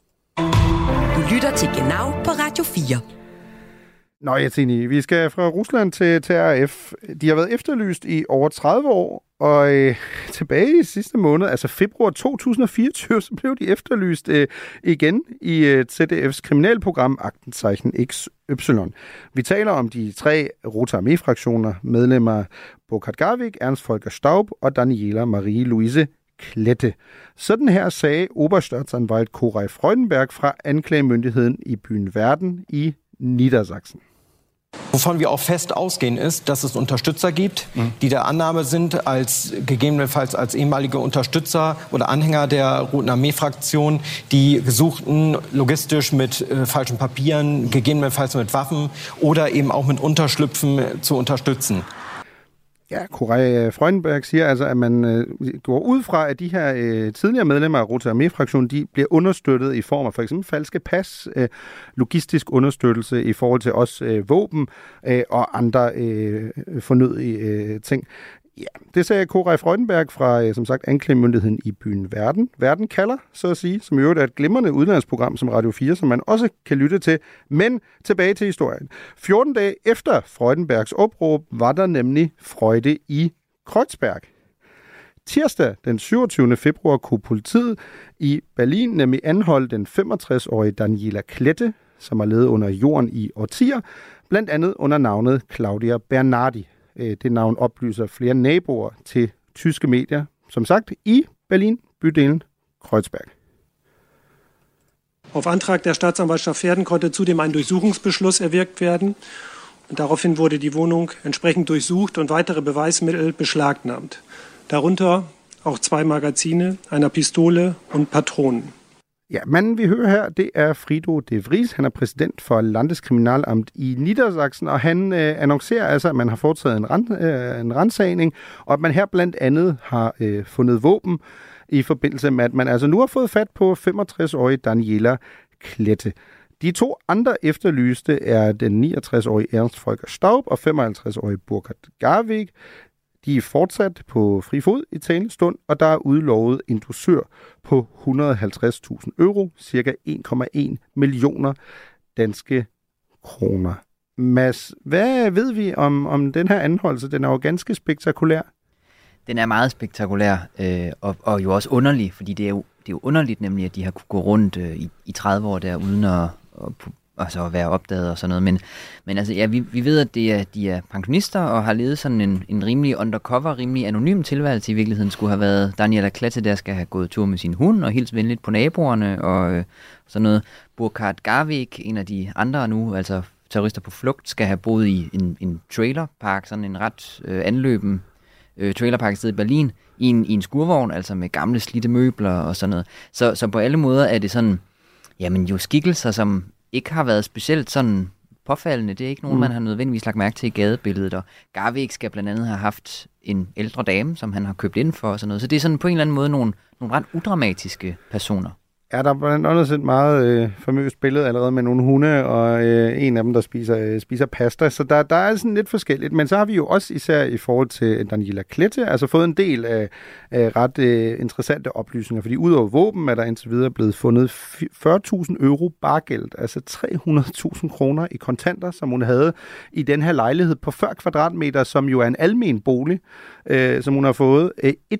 Du lytter til Genau på Radio 4.
Nå, Jensine, vi skal fra Rusland til RAF. De har været efterlyst i over 30 år, og tilbage i sidste måned, altså februar 2024, så blev de efterlyst igen i ZDF's kriminalprogram Aktenzeichen XY. Vi taler om de 3 Rote Armee-fraktioner, medlemmer Burkhard Garwig, Ernst Volker Staub og Daniela Marie-Louise Klette. Sådan her sagde Oberstaatsanwalt Koray Freudenberg fra anklagemyndigheden i byen Werden i Niedersachsen.
Wovon wir auch fest ausgehen, ist, dass es Unterstützer gibt, die der Annahme sind, gegebenenfalls als ehemalige Unterstützer oder Anhänger der Roten Armee-Fraktion, die gesuchten logistisch mit falschen Papieren, gegebenenfalls mit Waffen oder eben auch mit Unterschlüpfen zu unterstützen.
Ja, Koray Freudenberg siger altså, at man går ud fra, at de her tidligere medlemmer af Rote Armee-fraktionen, de bliver understøttet i form af for eksempel falske pas, logistisk understøttelse i forhold til også våben og andre fornødige ting. Ja, det sagde Koray Freudenberg fra, som sagt, anklagemyndigheden i byen Werden. Werden kalder, så at sige, som i øvrigt er et glimrende udlandsprogram som Radio 4, som man også kan lytte til. Men tilbage til historien. 14 dage efter Freudenbergs opråb var der nemlig Freude i Kreuzberg. Tirsdag den 27. februar kunne politiet i Berlin nemlig anholde den 65-årige Daniela Klette, som har levet under jorden i årtier, blandt andet under navnet Claudia Bernardi. Det navn oplyser flere naboer til tyske medier, som sagt i Berlin, bydelen Kreuzberg.
Auf Antrag der Staatsanwaltschaft Verden konnte zudem ein Durchsuchungsbeschluss erwirkt werden. Und daraufhin wurde die Wohnung entsprechend durchsucht und weitere Beweismittel beschlagnahmt. Darunter auch 2 Magazine, einer Pistole und Patronen.
Ja, manden vi hører her, det er Frido de Vries. Han er præsident for Landeskriminalamt i Niedersachsen, og han annoncerer altså, at man har foretaget en ransagning, og at man her blandt andet har fundet våben i forbindelse med, at man altså nu har fået fat på 65-årige Daniela Klette. De 2 andre efterlyste er den 69-årige Ernst Volker Staub og 55-årige Burkhard Garvig. De er fortsat på fri fod i talende stund, og der er udlovet en dusør på 150.000 euro, cirka 1,1 millioner danske kroner. Mads, hvad ved vi om den her anholdelse? Den er jo ganske spektakulær.
Den er meget spektakulær, og jo også underlig, fordi det er jo underligt nemlig, at de har kunne gå rundt i 30 år der, uden at være opdaget og sådan noget. Men altså, ja, vi ved, at de er pensionister og har levet sådan en rimelig undercover, rimelig anonym tilværelse. I virkeligheden skulle have været Daniela Klette, der skal have gået tur med sin hund og hilst venligt på naboerne og sådan noget. Burkhard Garvig, en af de andre nu, altså terrorister på flugt, skal have boet i en trailerpark, sådan en ret anløben trailerpark et sted i Berlin, i en skurvogn, altså med gamle slidte møbler og sådan noget. Så på alle måder er det sådan, jamen jo skikkelser, som ikke har været specielt sådan påfaldende. Det er ikke nogen, man har nødvendigvis lagt mærke til i gadebilledet. Og Garvig skal blandt andet have haft en ældre dame, som han har købt ind for og sådan noget. Så det er sådan på en eller anden måde nogle ret udramatiske personer.
Ja, der er blandt andet set et meget famøst billede allerede med nogle hunde, og en af dem, der spiser pasta. Så der er sådan lidt forskelligt. Men så har vi jo også især i forhold til Daniela Klette, altså fået en del af ret interessante oplysninger. Fordi udover våben er der indtil videre blevet fundet 40.000 euro bargæld, altså 300.000 kroner i kontanter, som hun havde i den her lejlighed på 40 kvadratmeter, som jo er en almen bolig, som hun har fået.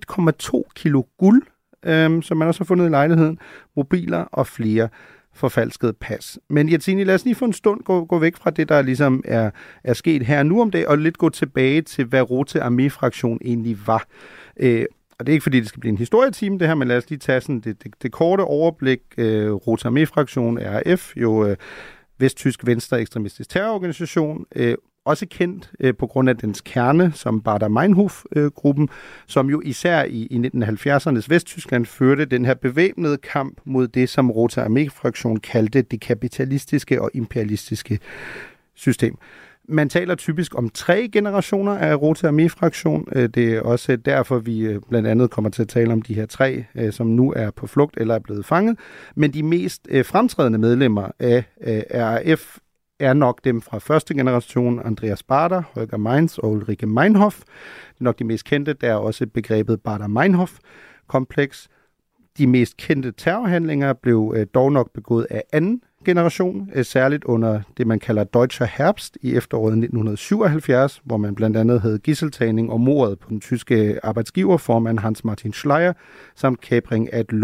1,2 kilo guld, som man også har fundet i lejligheden, mobiler og flere forfalskede pas. Men Jensine, lad os lige for en stund gå væk fra det, der ligesom er sket her nu om dagen, og lidt gå tilbage til, hvad Rote Armee-fraktion egentlig var. Og det er ikke, fordi det skal blive en historietime, det her, men lad os lige tage sådan det korte overblik. Rote Armee-fraktion, RAF, jo vesttysk venstre ekstremistisk terrororganisation, også kendt på grund af dens kerne som Baader-Meinhof-gruppen, som jo især i 1970'ernes Vesttyskland førte den her bevæbnede kamp mod det, som Rote Armee-fraktion kaldte det kapitalistiske og imperialistiske system. Man taler typisk om 3 generationer af Rote Armee-fraktion. Det er også derfor, vi blandt andet kommer til at tale om de her 3, som nu er på flugt eller er blevet fanget. Men de mest fremtrædende medlemmer af RAF er nok dem fra første generation, Andreas Baader, Holger Mainz og Ulrike Meinhof. Det er nok de mest kendte, der er også begrebet Baader-Meinhof-kompleks. De mest kendte terrorhandlinger blev dog nok begået af anden generation, særligt under det, man kalder Deutscher Herbst i efteråret 1977, hvor man blandt andet havde gidseltagning og mordet på den tyske arbejdsgiverformand Hans Martin Schleyer, samt kapring af et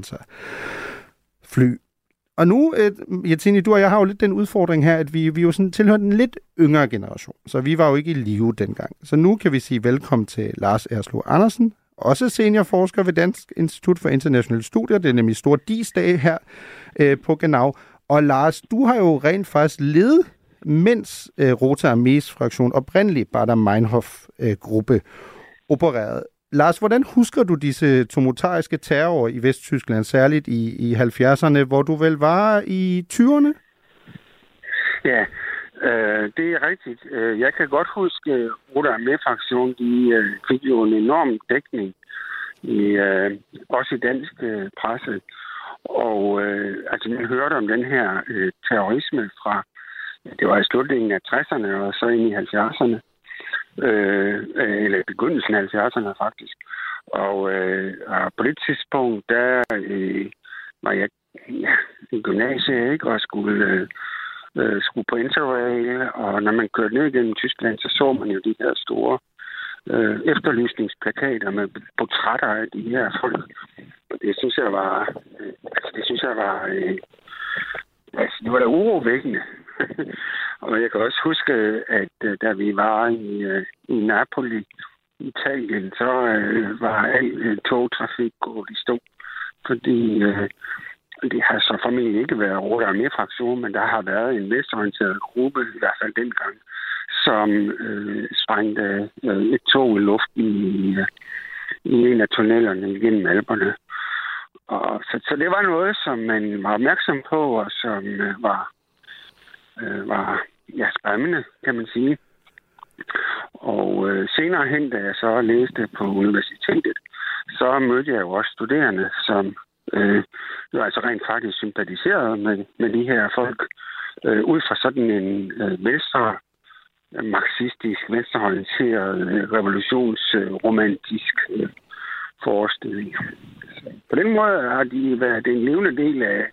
Lufthansa-fly. Og nu, Jensine, du og jeg har jo lidt den udfordring her, at vi jo sådan tilhører den lidt yngre generation, så vi var jo ikke i live dengang. Så nu kan vi sige velkommen til Lars Erslo Andersen, også seniorforsker ved Dansk Institut for Internationale Studier. Det er nemlig stor DIS-dag her på Genau. Og Lars, du har jo rent faktisk ledet, mens Rote Armees fraktion oprindeligt Baader-Meinhof-gruppe opererede. Lars, hvordan husker du disse tumultariske terror i Vesttyskland, særligt i 70'erne, hvor du vel var i 20'erne?
Ja, det er rigtigt. Jeg kan godt huske, Rote Armee-fraktionen, de fik jo en enorm dækning, også i dansk presse. Og altså, man hørte om den her terrorisme fra, det var i slutningen af 60'erne og så ind i 70'erne. Eller i begyndelsen af 70'erne faktisk. Og på det tidspunkt, der var jeg i gymnasiet, ikke, og skulle på Interrail, og når man kørte ned igennem Tyskland, så man jo de her store efterlysningsplakater med portrætter af de her folk. Og det synes jeg var... det var da urovækkende. Og jeg kan også huske, at da vi var i Napoli, Italien, så var al togtrafik gået i stå. Fordi det har så formentlig ikke været Røde Armé-fraktion, men der har været en vestorienteret gruppe, i hvert fald dengang, som sprængte et tog i luften i en af tunnelerne igennem Alperne. Og så det var noget, som man var opmærksom på, og som var skræmmende, kan man sige. Og senere hen, da jeg så læste på universitetet, så mødte jeg jo også studerende, som jo altså rent faktisk sympatiserede med de her folk, ud fra sådan en marxistisk, venstreorienteret, revolutionsromantisk forestilling. På den måde har de været en levende del af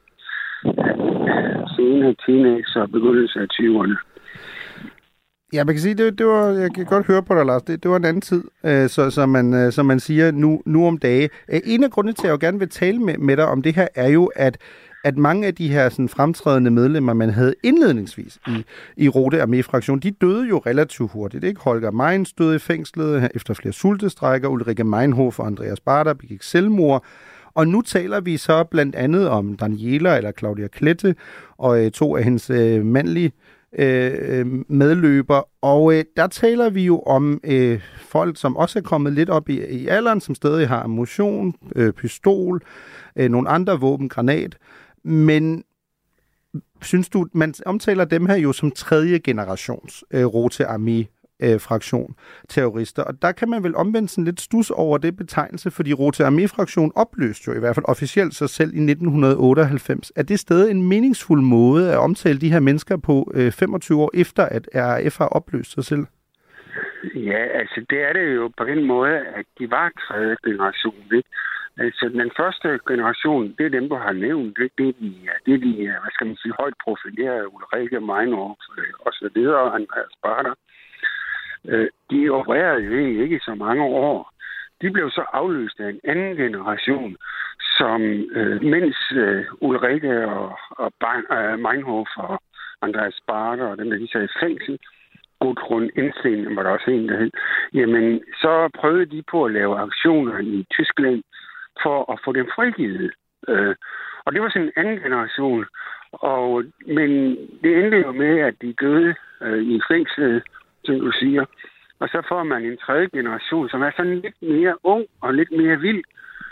sene teenage og begyndelse af 20'erne.
Ja, man kan sige, det var, jeg kan godt høre på dig, Lars, det var en anden tid, som man siger nu om dage. En af grundene til, at jeg jo gerne vil tale med dig om det her, er jo, at mange af de her sådan, fremtrædende medlemmer, man havde indledningsvis i Røde Armé-fraktionen, de døde jo relativt hurtigt. Ikke? Holger Meins døde i fængslet efter flere sultestrækker, Ulrike Meinhof og Andreas Baader begik selvmord. Og nu taler vi så blandt andet om Daniela eller Claudia Klette og to af hendes mandlige medløber. Og der taler vi jo om folk, som også er kommet lidt op i alderen, som stadig har ammunition, pistol, nogle andre våben, granat. Men synes du, man omtaler dem her jo som tredje generations Røde Armé-fraktion terrorister, og der kan man vel omvendt sådan lidt stus over det betegnelse, fordi Røde Armé-fraktion opløste jo i hvert fald officielt sig selv i 1998. Er det stadig en meningsfuld måde at omtale de her mennesker på 25 år efter, at RAF har opløst sig selv?
Ja, altså det er det jo på den måde, at de var tredje generation, ikke? Altså den første generation, det er dem, du har nævnt, det er de hvad skal man sige, højt profilerede, Ulrike Meinhof og så videre, Andreas Baader. De opererede jo ikke i så mange år. De blev så afløst af en anden generation, som mens Ulrike og Meinhof og Andreas Baader og dem, der de sad i fængsel, Gudrun Ensslin, var der også en, der hed, jamen så prøvede de på at lave aktioner i Tyskland for at få dem frigivet. Og det var sådan en anden generation. Men det endte jo med, at de døde i fængslet, som du siger. Og så får man en tredje generation, som er sådan lidt mere ung og lidt mere vild.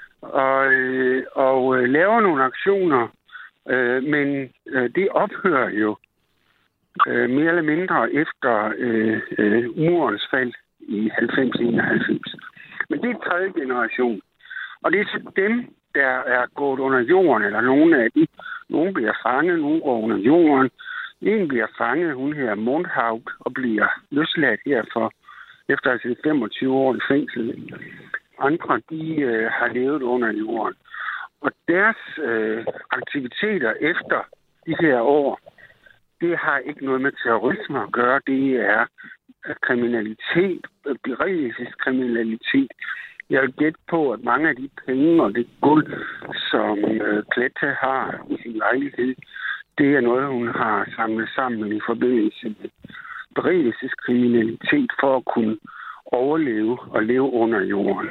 Og laver nogle aktioner. Men det ophører jo mere eller mindre efter murens fald i 90-91. Men det er tredje generation. Og det er så dem, der er gået under jorden, eller nogle bliver fanget, nogle går under jorden. En bliver fanget, hun her Mundhaug, og bliver løsladt her efter altså 25 år i fængsel. Andre, de har levet under jorden. Og deres aktiviteter efter de her år, det har ikke noget med terrorisme at gøre. Det er kriminalitet, berigelseskriminalitet. Jeg vil gætte på, at mange af de penge og det guld, som Klette har i sin lejlighed, det er noget, hun har samlet sammen i forbindelse med berigelseskriminalitet for at kunne overleve og leve under jorden.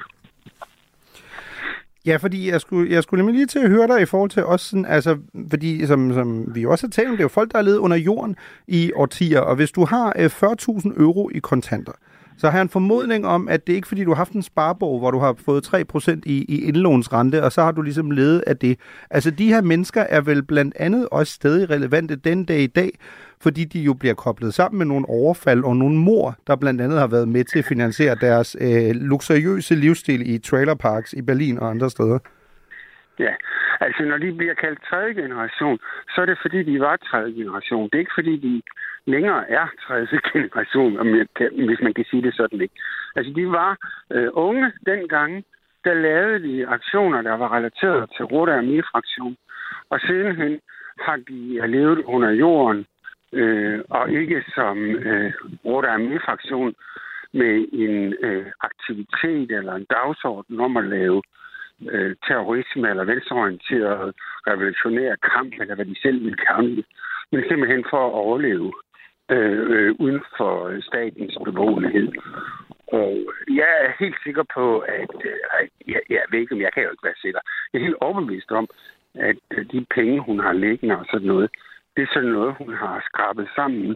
Ja, fordi jeg skulle nemlig lige til at høre dig i forhold til også sådan, altså, fordi som vi også har talt om, det er jo folk, der har levet under jorden i årtier, og hvis du har 40.000 euro i kontanter, så har jeg en formodning om, at det ikke er, fordi du har haft en sparebog, hvor du har fået 3% i indlånsrente, og så har du ligesom levet af det. Altså, de her mennesker er vel blandt andet også stadig relevante den dag i dag, fordi de jo bliver koblet sammen med nogle overfald og nogle mord, der blandt andet har været med til at finansiere deres luksuriøse livsstil i trailerparks i Berlin og andre steder.
Ja, altså når de bliver kaldt tredje generation, så er det fordi, de var tredje generation. Det er ikke fordi, de længere er tredje generation, hvis man kan sige det sådan ikke. Altså de var unge dengang, der lavede de aktioner, der var relateret til Røde Armé-fraktion. Og sidenhen har de levet under jorden, og ikke som Røde Armé-fraktion, med en aktivitet eller en dagsorden om at lave terrorisme eller venstreorienteret revolutionær kamp, eller hvad de selv vil kalde det, men simpelthen for at overleve uden for statens bevågenhed. Og jeg er helt sikker på, at jeg ved ikke, om jeg kan jo ikke være sikker. Jeg er helt overbevist om, at de penge, hun har liggende og sådan noget, det er sådan noget, hun har skrabet sammen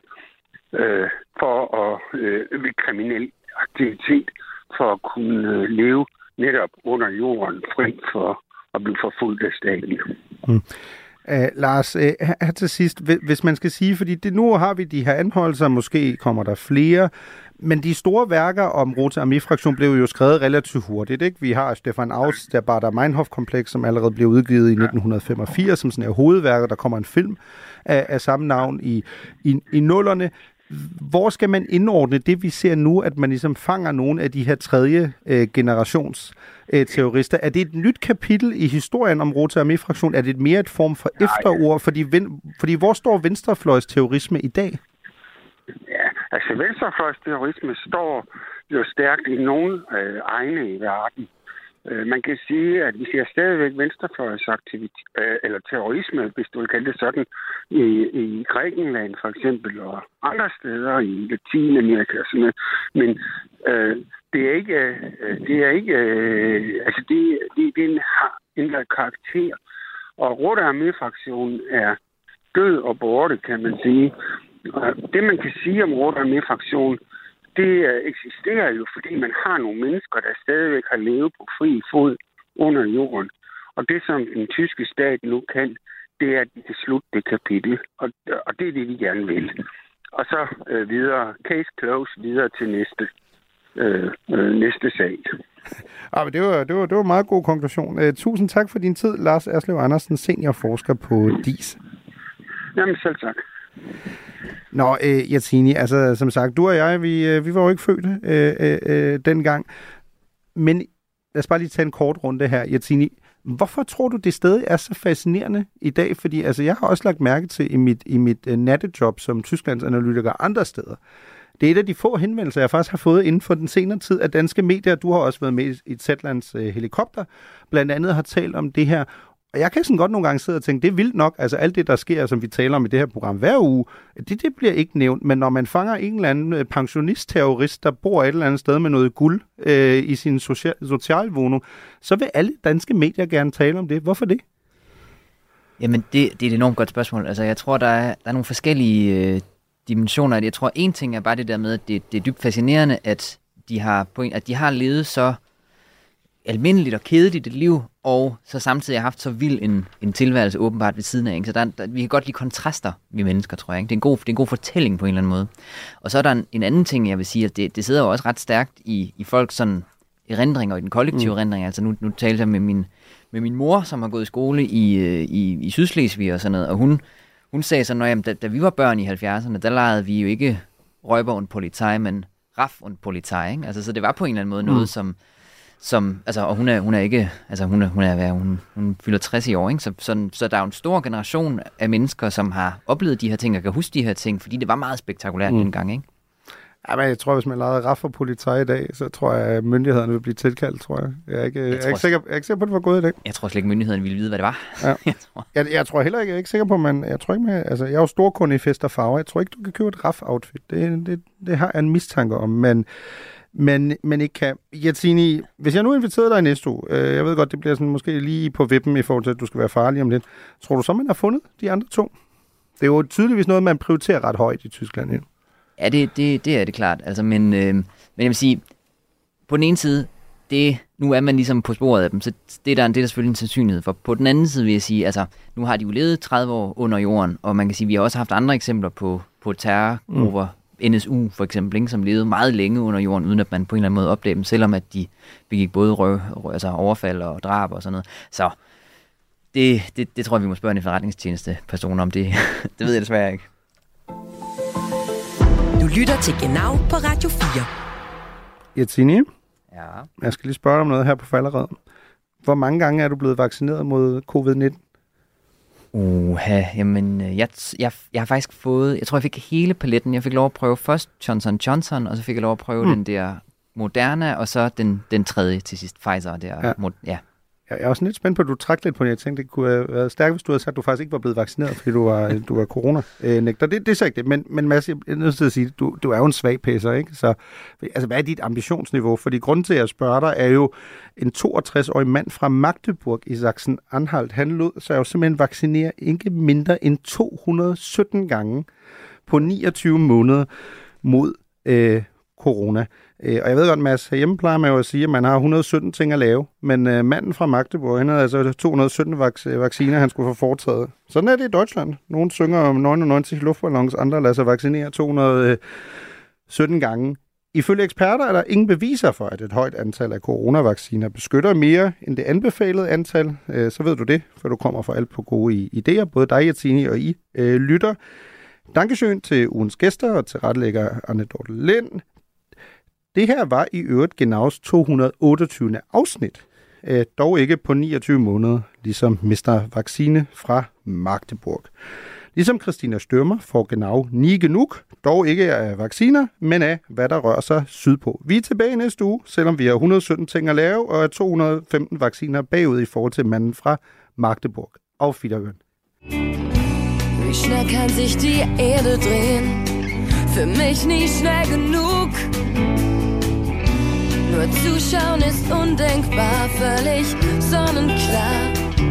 for at ved kriminel aktivitet, for at kunne leve netop under jorden, fri for at blive forfulgt af staten.
Lars, her til sidst, hvis man skal sige, fordi nu har vi de her anholdelser, måske kommer der flere, men de store værker om Rote Armee-fraktion blev jo skrevet relativt hurtigt, ikke? Vi har Stefan Aus, der Baader-Meinhof-kompleks, som allerede blev udgivet i 1985, som sådan er hovedværket. Der kommer en film af samme navn i nullerne. Hvor skal man indordne det, vi ser nu, at man ligesom fanger nogle af de her tredje generations terrorister? Er det et nyt kapitel i historien om Rote Armee-fraktion? Er det mere et form for efterord? Fordi hvor står venstrefløjs terrorisme i dag?
Ja, altså venstrefløjs terrorisme står jo stærkt i nogle egne i verden. Man kan sige, at vi ser stadigvæk venstrefløjs eller terrorisme, hvis du vil kalde det sådan, i Grækenland for eksempel, og andre steder i Latinamerika og sådan noget. Men det er ikke, altså det har ændret karakter. Og Rote Armee-fraktionen er død og borte, kan man sige. Og det, man kan sige om Rote Armee-fraktionen, det eksisterer jo, fordi man har nogle mennesker, der stadigvæk har levet på fri fod under jorden. Og det, som den tyske stat nu kan, det er, at de kan slutte det kapitel. Og det er det, vi gerne vil. Og så videre, case close, videre til næste sag.
Ja, men det var en meget god konklusion. Tusind tak for din tid, Lars Erslev Andersen, seniorforsker på DIS.
Jamen, selv tak.
Nå, Yassine, altså som sagt, du og jeg, vi var jo ikke fødte dengang. Men lad os bare lige tage en kort runde her, Yassine. Hvorfor tror du, det stadig er så fascinerende i dag? Fordi altså, jeg har også lagt mærke til i mit nattejob som Tysklandsanalytiker andre steder. Det er et af de få henvendelser, jeg faktisk har fået inden for den senere tid af danske medier. Du har også været med i Zetlands helikopter, blandt andet har talt om det her. Og jeg kan sådan godt nogle gange sidde og tænke, det er vildt nok, altså alt det, der sker, som vi taler om i det her program hver uge, det bliver ikke nævnt. Men når man fanger en eller anden pensionistterrorist, der bor et eller andet sted med noget guld i sin socialwohnung, så vil alle danske medier gerne tale om det. Hvorfor det?
Jamen, det er et enormt godt spørgsmål. Altså, jeg tror, der er nogle forskellige dimensioner. Jeg tror, en ting er bare det der med, at det er dybt fascinerende, at de har levet så almindeligt og kedeligt et liv, og så samtidig har haft så vild en tilværelse åbenbart ved siden af. Ikke? Så vi kan godt lide kontraster, vi mennesker, tror jeg. Ikke? Det er en god fortælling på en eller anden måde. Og så er der en anden ting, jeg vil sige, at det sidder jo også ret stærkt i folks sådan erindringer, og i den kollektive erindring. Altså nu talte jeg med min mor, som har gået i skole i Sydslesvig og sådan noget, og hun sagde sådan, da vi var børn i 70'erne, der legede vi jo ikke Räuber und Polizei, men Raff und Polizei. Ikke? Altså, så det var på en eller anden måde noget, som altså, og hun er ikke, altså hun fylder 60 i år, ikke? Så der er jo en stor generation af mennesker, som har oplevet de her ting og kan huske de her ting, fordi det var meget spektakulært dengang, ikke?
Ja, men jeg tror, hvis man lavede Raff og Polizei i dag, så tror jeg, at myndighederne vil blive tilkaldt, tror jeg. Jeg er ikke sikker på, at det var gået i dag.
Jeg tror slet ikke, myndighederne ville vide, hvad det var.
Ja. jeg tror heller ikke, jeg er ikke sikker på, jeg er jo storkunde i fest og farver. Jeg tror ikke, du kan købe et Raff-outfit. Det har jeg en mistanke om, men ikke kan. Yassine, hvis jeg nu inviterede dig i næste uge, jeg ved godt, det bliver sådan måske lige på vippen i forhold til, at du skal være farlig om lidt. Tror du så, man har fundet de andre to? Det er jo tydeligvis noget, man prioriterer ret højt i Tyskland.
Ja, det er det klart. Altså, men jeg vil sige, på den ene side, nu er man ligesom på sporet af dem, så det er der selvfølgelig en sandsynlighed for. På den anden side vil jeg sige, altså, nu har de jo levet 30 år under jorden, og man kan sige, vi har også haft andre eksempler på terrorgrupper, NSU for eksempel, ikke, som levede meget længe under jorden, uden at man på en eller anden måde opdagede dem, selvom at de begik både overfald og drab og sådan noget. Så det tror jeg, vi må spørge en efterretningstjeneste personer om det. Det ved jeg desværre ikke.
Du lytter til Genau på Radio 4.
Yassine?
Ja?
Jeg skal lige spørge dig om noget her på falderæden. Hvor mange gange er du blevet vaccineret mod covid-19?
Jamen, jeg har faktisk fået, jeg tror, jeg fik hele paletten. Jeg fik lov at prøve først Johnson & Johnson, og så fik jeg lov at prøve den der Moderna, og så den tredje til sidst, Pfizer. Der. Ja.
Jeg er også lidt spændt på, at du trak lidt på det. Jeg tænkte, det kunne have været stærkt, hvis du havde sagt, at du faktisk ikke var blevet vaccineret, fordi du var corona-nægter. Det er så ikke det. Men Mads, jeg er nødt til at sige, du er jo en svag pæsser, ikke? Så altså, hvad er dit ambitionsniveau? Fordi grunden til, at jeg spørger dig, er jo en 62-årig mand fra Magdeburg i Sachsen-Anhalt. Han lod sig jo simpelthen vaccinere ikke mindre end 217 gange på 29 måneder mod corona. Og jeg ved godt, Mads, herhjemme plejer man jo at sige, at man har 117 ting at lave, men manden fra Magdeburg, han havde altså 217 vacciner, han skulle få foretaget. Sådan er det i Deutschland. Nogle synger om 99 luftballons, andre lader sig vaccinere 217 gange. Ifølge eksperter er der ingen beviser for, at et højt antal af coronavacciner beskytter mere end det anbefalede antal. Så ved du det, for du kommer for alt på gode idéer, både dig, Jatini, og I lytter. Dankeschön til ugens gæster og til retlægger Anne Dorte Lind. Det her var i øvrigt Genaus 228. afsnit, dog ikke på 29 måneder, ligesom Mr. Vaccine fra Magdeburg. Ligesom Christina Stürmer får Genau nie genug, dog ikke af vacciner, men af hvad der rører sig sydpå. Vi er tilbage næste uge, selvom vi har 117 ting at lave, og er 215 vacciner bagud i forhold til manden fra Magdeburg. Auf Wiederhören.
Wie schnell kann sich die Erde drehen? Für mich nie schnell genug. Nur zuschauen ist undenkbar, völlig sonnenklar.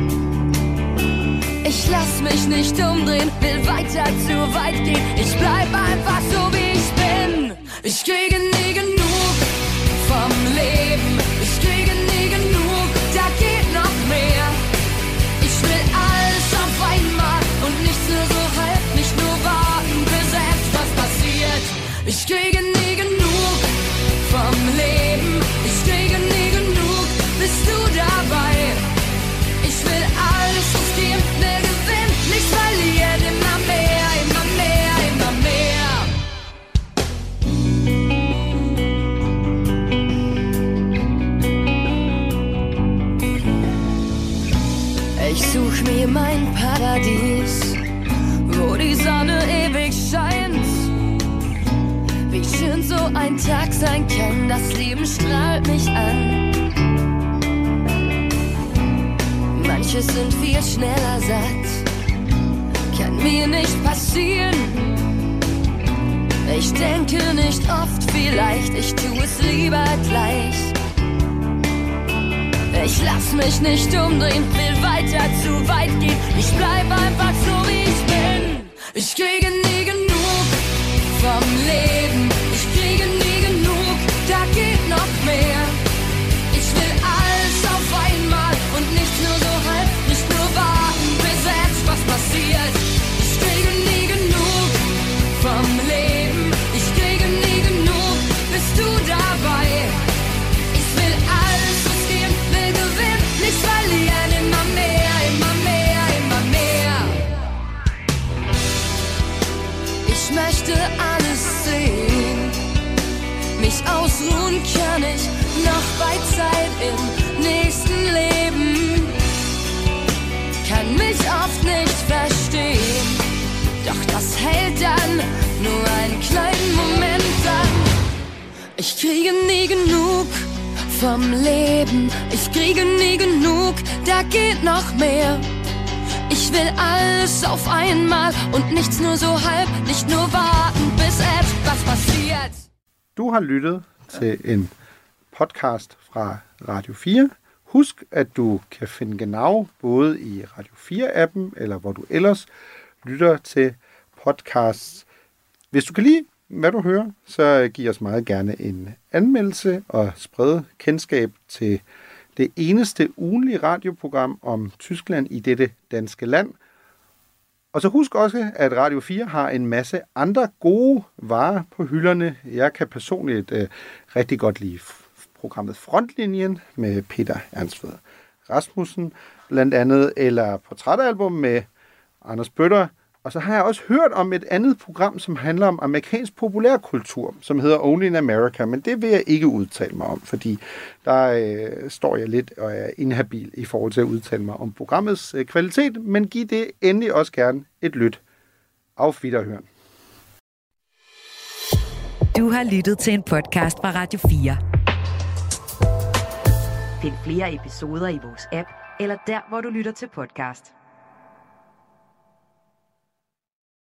Ich lass mich nicht umdrehen, will weiter zu weit gehen. Ich bleib einfach so wie ich bin. Ich kriege nie genug vom Leben. Ich kriege nie genug, da geht noch mehr. Ich will alles auf einmal und nicht nur so halb, nicht nur warten, bis etwas passiert. Ich kriege nie genug vom Leben. Ich kriege nie genug, bist du dabei? Ich will alles riskieren, will gewinnen, nicht verlieren. Immer mehr, immer mehr, immer mehr. Ich such mir mein Paradies, wo die Sonne ewig scheint. Wie schön so ein Tag sein kann, das Leben strahlt mich an. Manche sind viel schneller satt, kann mir nicht passieren. Ich denke nicht oft, vielleicht, ich tu es lieber gleich. Ich lass mich nicht umdrehen, will weiter zu weit gehen. Ich bleib einfach so wie ich bin. Ich kriege nie genug vom Leben. Ich kriege nie genug, da geht noch mehr. Ich will alles auf einmal und nicht nur so halb, nicht nur warten, bis etwas passiert. Ich kriege nie genug vom Leben. Ich kriege nie genug, bist du dabei? Ich will alles riskieren, will gewinnen, nicht verlieren. Immer mehr, immer mehr, immer mehr. Ich möchte alles sehen. Mich ausruhen kann ich noch bei Zeit im nächsten Leben. Kann mich oft nicht verstehen, doch das hält dann nur einen kleinen Moment an. Ich kriege nie genug vom Leben. Ich kriege nie genug, da geht noch mehr. Ich will alles auf einmal und nichts nur so halb, nicht nur warten, bis etwas passiert.
Du har lyttet til en podcast fra Radio 4. Husk, at du kan finde Genau både i Radio 4-appen, eller hvor du ellers lytter til podcasts. Hvis du kan lide, hvad du hører, så giv os meget gerne en anmeldelse og spred kendskab til det eneste ugenlige radioprogram om Tyskland i dette danske land. Og så husk også, at Radio 4 har en masse andre gode varer på hylderne. Jeg kan personligt rigtig godt lide programmet Frontlinjen med Peter Ernstved Rasmussen blandt andet, eller portrætalbum med Anders Bøtter Og så har jeg også hørt om et andet program, som handler om amerikansk populærkultur, som hedder Only in America, men det vil jeg ikke udtale mig om, fordi der står jeg lidt og er inhabil i forhold til at udtale mig om programmets kvalitet, men giv det endelig også gerne et lyt. Auf Wiederhören.
Du har lyttet til en podcast fra Radio 4. Find flere episoder i vores app, eller der, hvor du lytter til podcast.